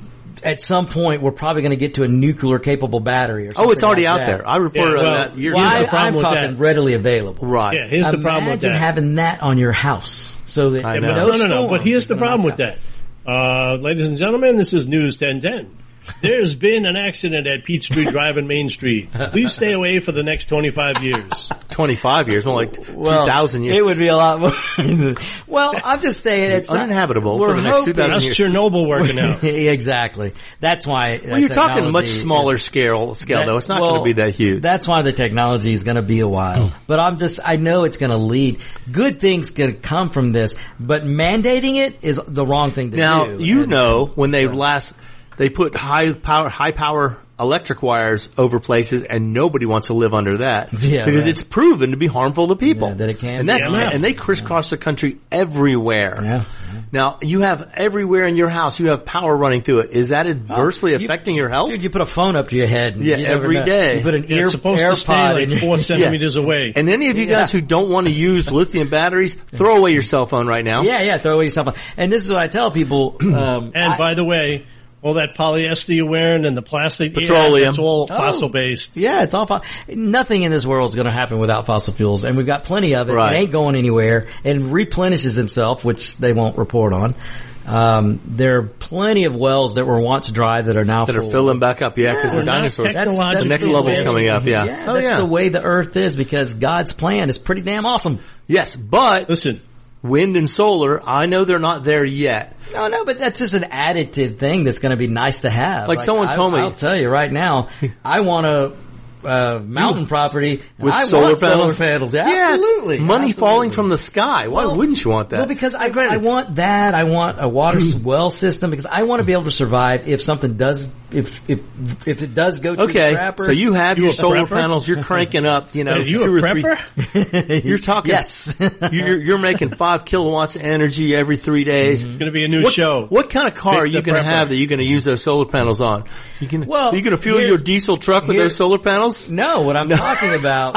at some point we're probably going to get to a nuclear capable battery or something. Oh, it's already like out that. there. I reported on that years ago. I'm talking readily available. Right. Yeah, here's the problem with that. Imagine having that on your house. So that I know. No. But here's the problem with that. Ladies and gentlemen, this is News 1010. There's been an accident at Peachtree Drive and Main Street. Please stay away for the next 25 years. 25 years, more like 2,000 years. It would be a lot more. Well, I'm just saying it's uninhabitable for the next 2,000 years. That's Chernobyl working out. Exactly. That's why. Well, you're talking much smaller scale though. It's not going to be that huge. That's why the technology is going to be a while. But I know it's going to lead. Good things going to come from this, but mandating it is the wrong thing to do. Now, when they put high power electric wires over places, and nobody wants to live under that because it's proven to be harmful to people. Yeah, that it can. And they crisscross the country everywhere. Yeah. Now you have everywhere in your house, you have power running through it. Is that adversely affecting your health? Dude, you put a phone up to your head. And every day. You put an It's supposed to stay like 4 centimeters away. And any of you guys who don't want to use lithium batteries, throw away your cell phone right now. Yeah, throw away your cell phone. And this is what I tell people. By the way, all that polyester you're wearing and the plastic, petroleum, it's all fossil based. Yeah, it's all nothing in this world is going to happen without fossil fuels, and we've got plenty of it. Right. It ain't going anywhere, and replenishes itself, which they won't report on. There are plenty of wells that were once dry that are now full. Filling back up. Yeah, because the dinosaurs. That's the next level's coming up. Yeah. That's the way the Earth is, because God's plan is pretty damn awesome. Yes, but listen. Wind and solar, I know they're not there yet. No, but that's just an additive thing that's going to be nice to have. Like someone told me. I'll tell you right now, I want a mountain property with solar panels. Yeah, absolutely. Money falling from the sky. Why wouldn't you want that? Well, because I want that. I want a water well system, because I want to be able to survive if something does, if it does go to the crapper. So you have your solar panels, you're cranking up, 2 or 3. You're talking. Yes. you're making 5 kilowatts of energy every 3 days. It's going to be a new show. What kind of car are you going to have that you're going to use those solar panels on? Are you going to fuel your diesel truck with those solar panels? No, what I'm talking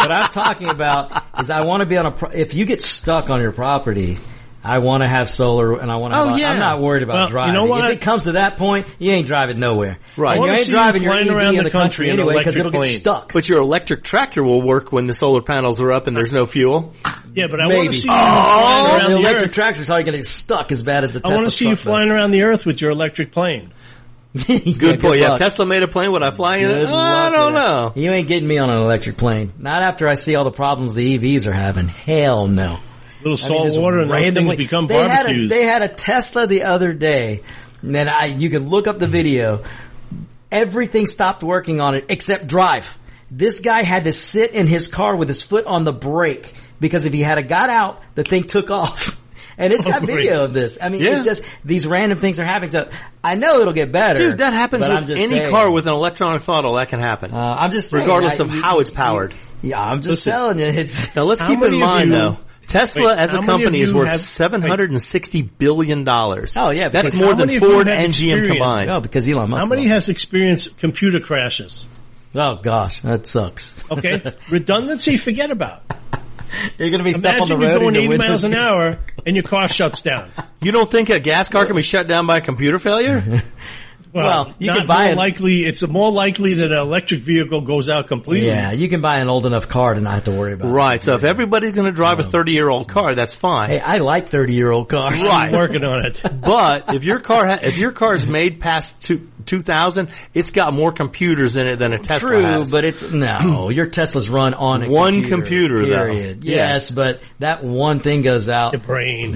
about is I want to be on if you get stuck on your property, I want to have solar, and I want to I'm not worried about driving. You know what? If it comes to that point, you ain't driving nowhere. Right. And you ain't driving your EV around in the country anyway, because it'll get stuck. But your electric tractor will work when the solar panels are up and there's no fuel. Yeah, but I want to see you flying around the electric Earth. Tractor's probably going to get stuck as bad as the Tesla I want to see you flying around the Earth with your electric plane. Good point. Yeah, Tesla made a plane. Would I fly in it? I don't know. You ain't getting me on an electric plane. Not after I see all the problems the EVs are having. Hell no. Little salt water and those things become barbecues. They had a Tesla the other day, and you can look up the video. Everything stopped working on it except drive. This guy had to sit in his car with his foot on the brake, because if he had got out, the thing took off. And it's got video of this. I mean, it's just, these random things are happening. So I know it'll get better. Dude, that happens with any car with an electronic throttle. That can happen. I'm just saying. Regardless of how it's powered. Yeah, I'm just telling you. Now let's keep in mind though. Tesla as a company is worth $760 billion. Oh yeah. That's more than Ford and GM combined. Oh, because Elon Musk. How many has experienced computer crashes? Oh gosh, that sucks. Okay. Redundancy, forget about. You're going to be stuck on the road. Imagine you're going 80 miles an hour and your car shuts down. You don't think a gas car can be shut down by a computer failure? Well, you can buy it's more likely that an electric vehicle goes out completely. Yeah, you can buy an old enough car to not have to worry about it. Right, so if everybody's going to drive a 30-year-old car, that's fine. Hey, I like 30-year-old cars. Right. I'm working on it. But if your car is made past 2000, it's got more computers in it than a Tesla has. True, but your Tesla's run on a one computer period. though. Yes, but that one thing goes out. The brain.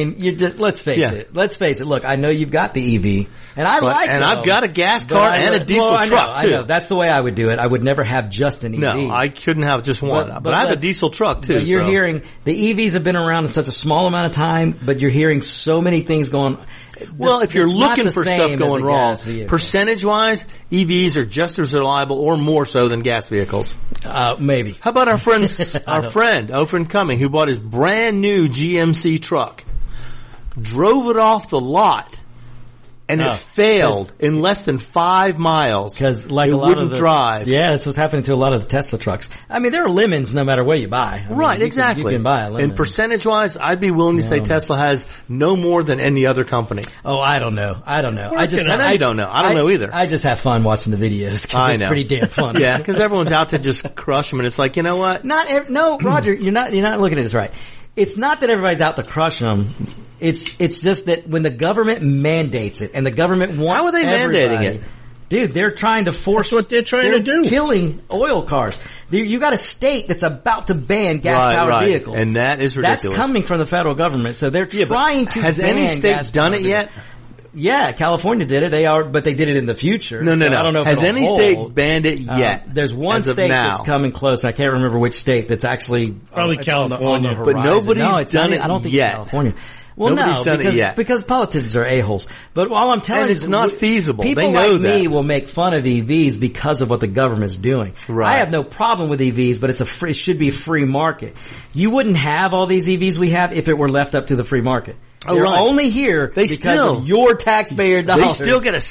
Let's face it. Let's face it. Look, I know you've got the EV, and I've got a gas car and a diesel truck too. I know. That's the way I would do it. I would never have just an EV. No, I couldn't have just one. But I have a diesel truck too. But you're hearing the EVs have been around in such a small amount of time, but you're hearing so many things going. Well, if you're looking for stuff going wrong, percentage-wise, EVs are just as reliable or more so than gas vehicles. Maybe. How about our friend, Open Cumming, who bought his brand new GMC truck, drove it off the lot, and it failed in less than 5 miles. Because like it a lot wouldn't of the, drive. Yeah, that's what's happening to a lot of the Tesla trucks. I mean, there are lemons no matter what you buy. I Right, mean, exactly. You can buy a lemon. And percentage-wise, I'd be willing to say Tesla has no more than any other company. Oh, I don't know. I don't know. I don't know. I don't know either. I just have fun watching the videos because it's pretty damn fun. Yeah, because everyone's out to just crush them, and it's like, you know what? No, Roger, you're not looking at this right. It's not that everybody's out to crush them. It's just that when the government mandates it and the government wants How are they mandating it? Dude, they're trying to force. That's what they're trying to do. Killing oil cars. You got a state that's about to ban gas-powered vehicles. And that is ridiculous. That's coming from the federal government. So they're trying to ban has any state done it yet? Yeah, California did it. But they did it in the future. No. So I don't know if has any state hold. banned it yet? There's one state that's coming close. I can't remember which state that's actually probably California, on the but nobody's done it I don't think yet. It's California. Well, Nobody's done it yet. Because politicians are a-holes. But all I'm telling you it's not feasible. People they know like that. me will make fun of EVs because of what the government's doing. Right. I have no problem with EVs, but it should be a free market. You wouldn't have all these EVs we have if it were left up to the free market. They're only here because of your taxpayer dollars. They still get a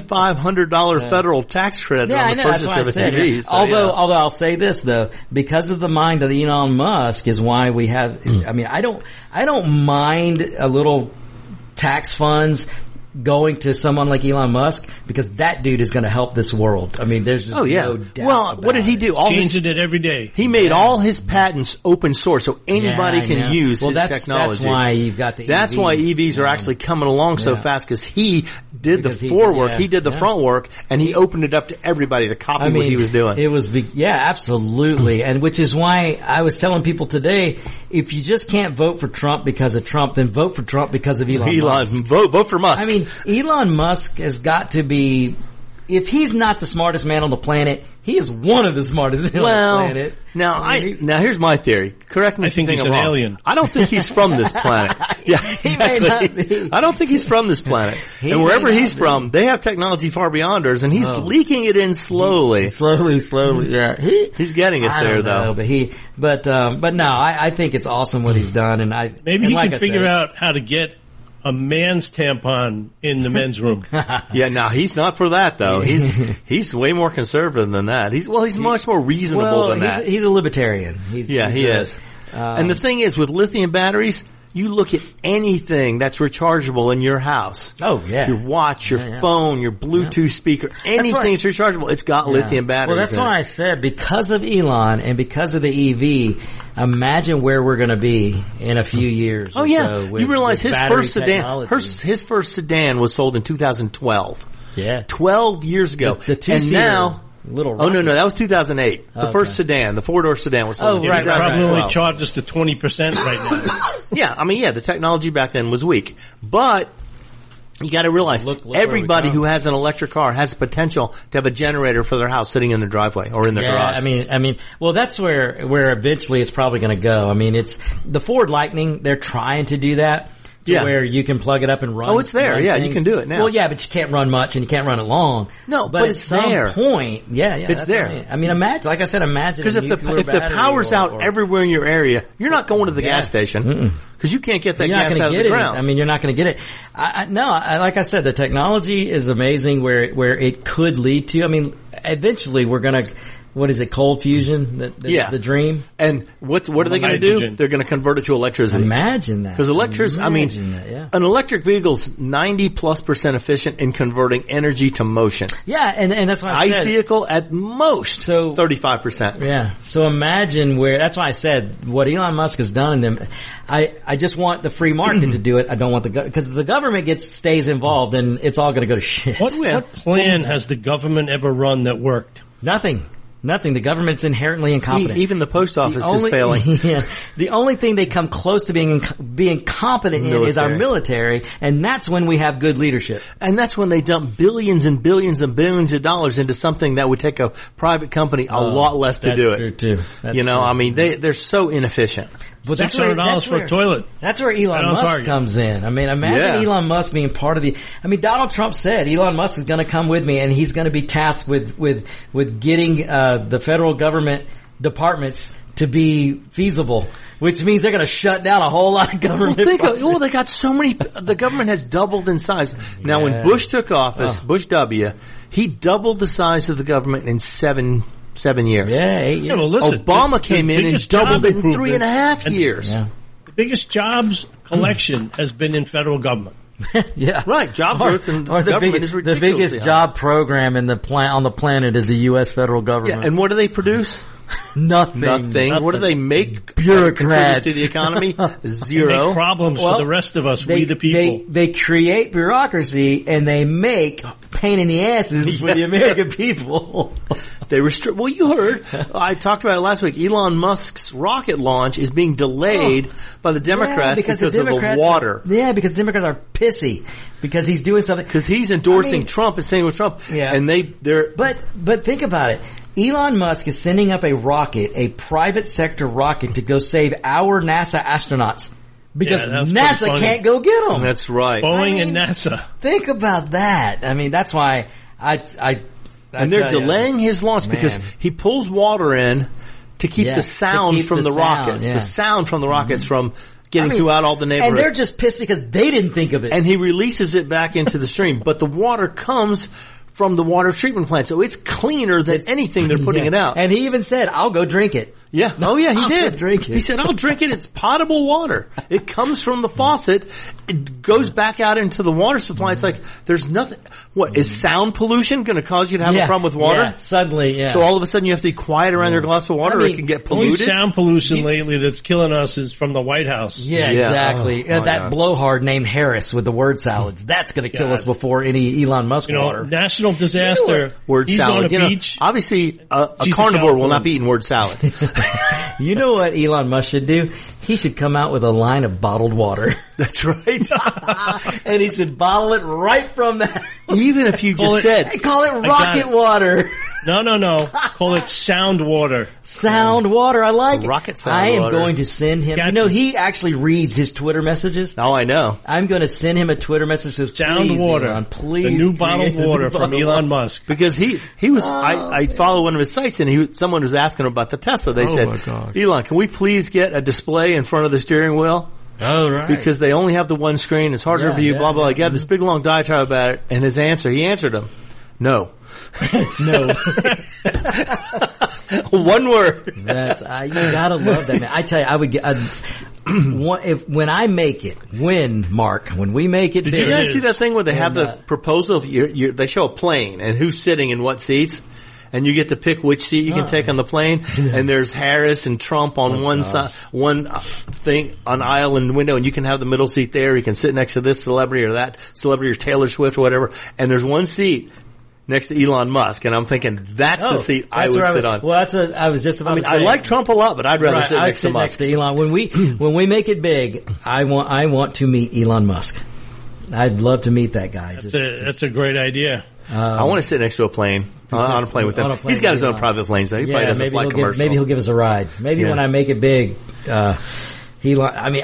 $7,500 federal tax credit on the purchase of EVs. So, although I'll say this though, because of the mind of Elon Musk is why we have. I mean, I don't mind a little tax funds going to someone like Elon Musk because that dude is going to help this world. I mean, there's just no doubt. Well, what did he do? Changing it every day. He made all his patents open source so anybody can use his technology. That's why you've got the EVs. That's why EVs are actually coming along so fast because he did the forework, he did the front work, and he opened it up to everybody to copy what he was doing. It was, absolutely. And which is why I was telling people today, if you just can't vote for Trump because of Trump, then vote for Trump because of Elon Musk. Vote for Musk. I mean, Elon Musk has got to be, if he's not the smartest man on the planet, he is one of the smartest men on the planet. Now here's my theory. Correct me if you think I'm wrong. I think he's an alien. I don't think he's from this planet. Yeah, exactly. He may not be. I don't think he's from this planet. And wherever he's from, they have technology far beyond ours, and he's leaking it in slowly. Slowly, yeah. He's getting us there, though. But no, I think it's awesome what he's done, and maybe he can figure out how to get a man's tampon in the men's room. Yeah, no, he's not for that though. He's way more conservative than that. He's much more reasonable than that. He is a libertarian. He is. And the thing is, with lithium batteries, you look at anything that's rechargeable in your house. Oh yeah. Your watch, your phone, your Bluetooth speaker, anything that's rechargeable, it's got lithium batteries. Well, that's why I said because of Elon and because of the EV, imagine where we're going to be in a few years. Oh yeah. So you realize his first sedan was sold in 2012. Yeah. 12 years ago. The two-seater. And now, Little oh no, that was 2008. The first sedan, the 4-door sedan was sold in 2012. Probably only charged us to 20% right now. Yeah, the technology back then was weak. But you gotta realize, everybody who has an electric car has the potential to have a generator for their house sitting in their driveway or in their garage. I mean, well that's where eventually it's probably gonna go. I mean, it's the Ford Lightning, they're trying to do that. Where you can plug it up and run. Oh, it's there. Yeah, you can do it now. Well, yeah, but you can't run much and you can't run it long. No, but at some point, it's there. I mean, imagine, like I said, because if the power's out everywhere in your area, you're not going to the gas station because you can't get that gas out of the ground. I mean, you're not going to get it. Like I said, the technology is amazing where it could lead to. I mean, eventually we're going to. What is it? Cold fusion? The dream? And what are they going to do? They're going to convert it to electricity. Imagine that. Because an electric vehicle's 90+% efficient in converting energy to motion. Yeah, and that's why I said. ICE vehicle at most 35%. Yeah. So imagine that's why I said what Elon Musk has done in them. I just want the free market to do it. I don't want because the government stays involved and it's all going to go to shit. What plan has the government ever run that worked? Nothing. The government's inherently incompetent. Even the post office is failing. Yeah. The only thing they come close to being competent in is our military, and that's when we have good leadership. And that's when they dump billions and billions and billions of dollars into something that would take a private company a lot less to do it. That's true too. I mean, they're so inefficient. But $600 for a toilet. That's where Elon Musk comes in. I mean, imagine Elon Musk being part of Donald Trump said Elon Musk is going to come with me and he's going to be tasked with getting the federal government departments to be feasible, which means they're going to shut down a whole lot of government. They got so many. The government has doubled in size. Now, when Bush took office, Bush W, he doubled the size of the government in seven years. Yeah, 8 years. Yeah, well, listen, Obama came in and doubled it in 3.5 years. Yeah. The biggest jobs collection has been in federal government. Yeah, right. Job growth in the government is ridiculous. The biggest job program on the planet is the U.S. federal government. Yeah, and what do they produce? Nothing. What do they make? Bureaucrats To the economy? They Zero. make problems for the rest of us, we the people. They create bureaucracy and they make pain in the asses for the American people. They restrict. Well, you heard. I talked about it last week. Elon Musk's rocket launch is being delayed by the Democrats because of the water. Because the Democrats are pissy because he's doing something. Because he's endorsing Trump and staying with Trump. Yeah. And they're. But think about it. Elon Musk is sending up a private sector rocket to go save our NASA astronauts. Because NASA can't go get them. That's right. Boeing and NASA. Think about that. I mean, that's why and they're delaying his launch because he pulls water in to keep the sound from the rockets. The sound from the rockets from getting throughout all the neighborhoods. And they're just pissed because they didn't think of it. And he releases it back into the stream. But the water comes from the water treatment plant, so it's cleaner than anything they're putting it out. And he even said, I'll go drink it. Yeah. Oh yeah, he did. Drink it. He said, I'll drink it. It's potable water. It comes from the faucet. It goes back out into the water supply. It's like, there's nothing. What, is sound pollution going to cause you to have a problem with water? Yeah, suddenly, So all of a sudden you have to be quiet around your glass of water or it can get polluted? Only sound pollution lately that's killing us is from the White House. Yeah, exactly. That blowhard named Harris with the word salads. That's going to kill us before any Elon Musk water. National disaster. Word He's salad. on a beach. Obviously, a carnivore will not be eating word salad. You know what Elon Musk should do? He should come out with a line of bottled water. That's right. And he should bottle it right from that. Even if you call it rocket water. No. Call it sound water. Sound water. I like it. Rocket sound I am water. going to send him. He actually reads his Twitter messages. Oh, I know. I'm going to send him a Twitter message that says, sound water. Elon, please. The new bottled water from Elon Musk. Because he was, I follow one of his sites and someone was asking him about the Tesla. They said, Elon, can we please get a display in front of the steering wheel? Oh, right. Because they only have the one screen. It's hard to review, blah, blah. He had this big long diatribe about it, and he answered him, no. No. One word. You gotta love that, man. I tell you, I would get, when I make it, when we make it, did you guys see that thing where they have the proposal? They show a plane and who's sitting in what seats? And you get to pick which seat you can take on the plane. And there's Harris and Trump on one side, one thing, on aisle and window, and you can have the middle seat there. You can sit next to this celebrity or that celebrity or Taylor Swift or whatever. And there's one seat next to Elon Musk. And I'm thinking, that's the seat I would sit on. Well, I was just about to say. I like Trump a lot, but I'd rather sit next to Musk. Next to Elon. When we make it big, I want to meet Elon Musk. I'd love to meet that guy. That's a great idea. I want to sit next to a plane. On a plane with him. He's got his own private planes though. He probably doesn't fly commercial. Maybe he'll give us a ride. Maybe when I make it big, he's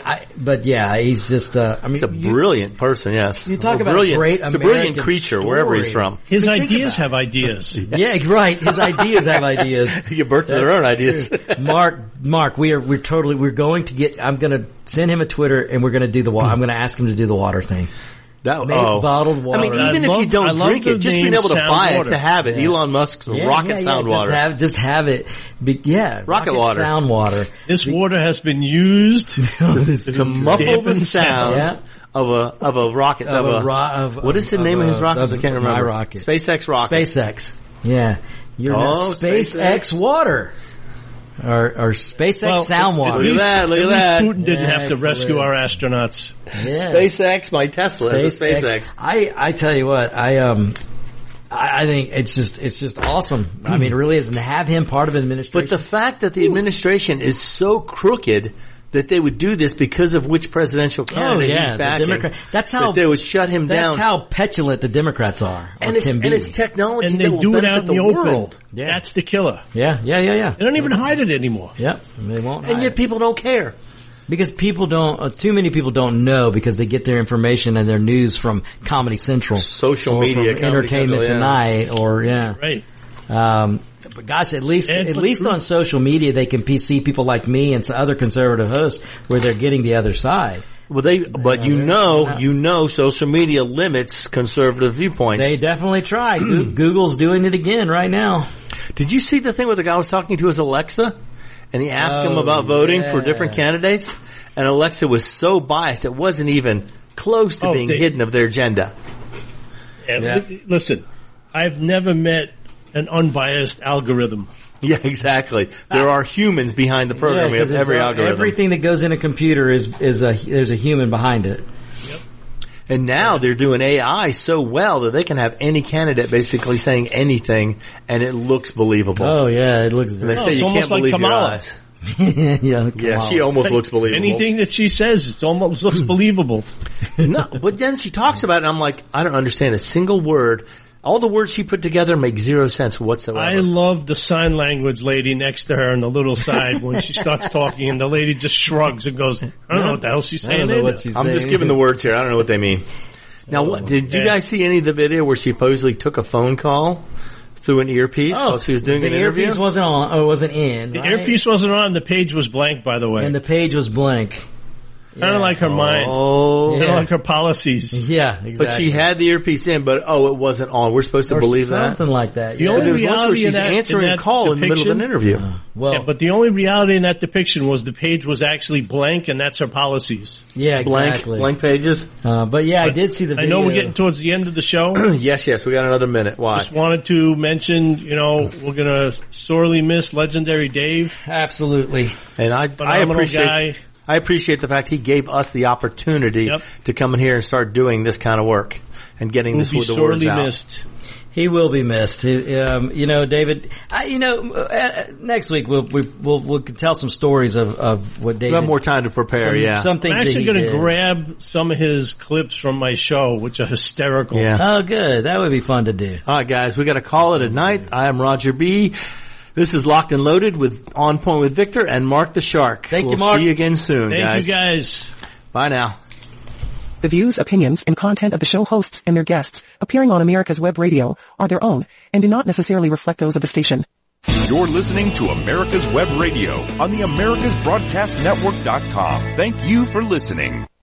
just, he's a brilliant person, yes. You talk about a great He's a brilliant creature wherever he's from. His ideas have ideas. Yeah, right. His ideas have ideas. Give birth to their own ideas. Mark, we're going to get, I'm going to send him a Twitter and we're going to do the water. I'm going to ask him to do the water thing. Bottled water. I mean, even if you don't drink it, just being able to buy it, to have it. Elon Musk's rocket sound water. Just have it. Rocket water. Sound water. This water has been used to muffle the sound of a rocket. What is the name of his rocket? I can't remember. My rocket. SpaceX rocket. SpaceX. Yeah. SpaceX water. Or SpaceX sound water. Look at that. Putin didn't have to rescue our astronauts. Yeah. SpaceX, my Tesla is a SpaceX. I tell you what, I think it's just awesome. I mean, it really is. And to have him part of an administration. But the fact that the administration is so crooked that they would do this because of which presidential candidate he's backing. That's how that they would shut him down. That's how petulant the Democrats are. And it's technology and they that do will it out benefit in the the world. open. Yeah. That's the killer. Yeah. They don't even hide it anymore. Yep. They won't. And yet people don't care. Because too many people don't know because they get their information and their news from Comedy Central. Social media. From Entertainment Tonight or, Right. But gosh, at least And on social media, they can see people like me and some other conservative hosts where they're getting the other side. Well, you know, social media limits conservative viewpoints. They definitely try. Google's doing it again right now. Did you see the thing where the guy was talking to his Alexa? And he asked him about voting for different candidates? And Alexa was so biased, it wasn't even close to being hidden of their agenda. Yeah. Listen, I've never met an unbiased algorithm. Yeah, exactly. There are humans behind the programming of every algorithm. Everything that goes in a computer there's a human behind it. Yep. And now they're doing AI so well that they can have any candidate basically saying anything and it looks believable. Oh yeah, it looks. And they say you can't believe your eyes. Yeah, she almost looks believable. Anything that she says, it almost looks believable. No, but then she talks about it and I'm like, I don't understand a single word. All the words she put together make zero sense whatsoever. I love the sign language lady next to her on the little side when she starts talking and the lady just shrugs and goes, I don't know what the hell she's saying. I don't know what she's saying. I'm just giving the words here. I don't know what they mean. Now, did you guys see any of the video where she supposedly took a phone call through an earpiece while she was doing an interview? The earpiece wasn't on, or wasn't in. The earpiece wasn't on. The page was blank, by the way. And the page was blank. Kind of like her mind. Oh. Kind of like her policies. Yeah, exactly. But she had the earpiece in, but it wasn't on. We're supposed to believe that? Something like that. The Yeah. only There was once where reality she's in that, answering a call in the middle of an interview. But the only reality in that depiction was the page was actually blank, and that's her policies. Yeah, exactly. Blank pages? But yeah, I did see the video. I know we're getting towards the end of the show. Yes, we got another minute. Why? Just wanted to mention, we're going to sorely miss Legendary Dave. Absolutely. And I appreciate the fact he gave us the opportunity to come in here and start doing this kind of work and getting the words out. Missed. He will be missed. David. Next week we'll tell some stories of what David. We'll have more time to prepare. Some things. I'm actually going to grab some of his clips from my show, which are hysterical. Yeah. Oh, good. That would be fun to do. All right, guys, we got to call it a night. I am Roger B. This is Locked and Loaded with On Point with Victor and Mark the Shark. Thank you, Mark. We'll see you again soon, guys. Thank you, guys. Bye now. The views, opinions, and content of the show hosts and their guests appearing on America's Web Radio are their own and do not necessarily reflect those of the station. You're listening to America's Web Radio on the AmericasBroadcastNetwork.com. Thank you for listening.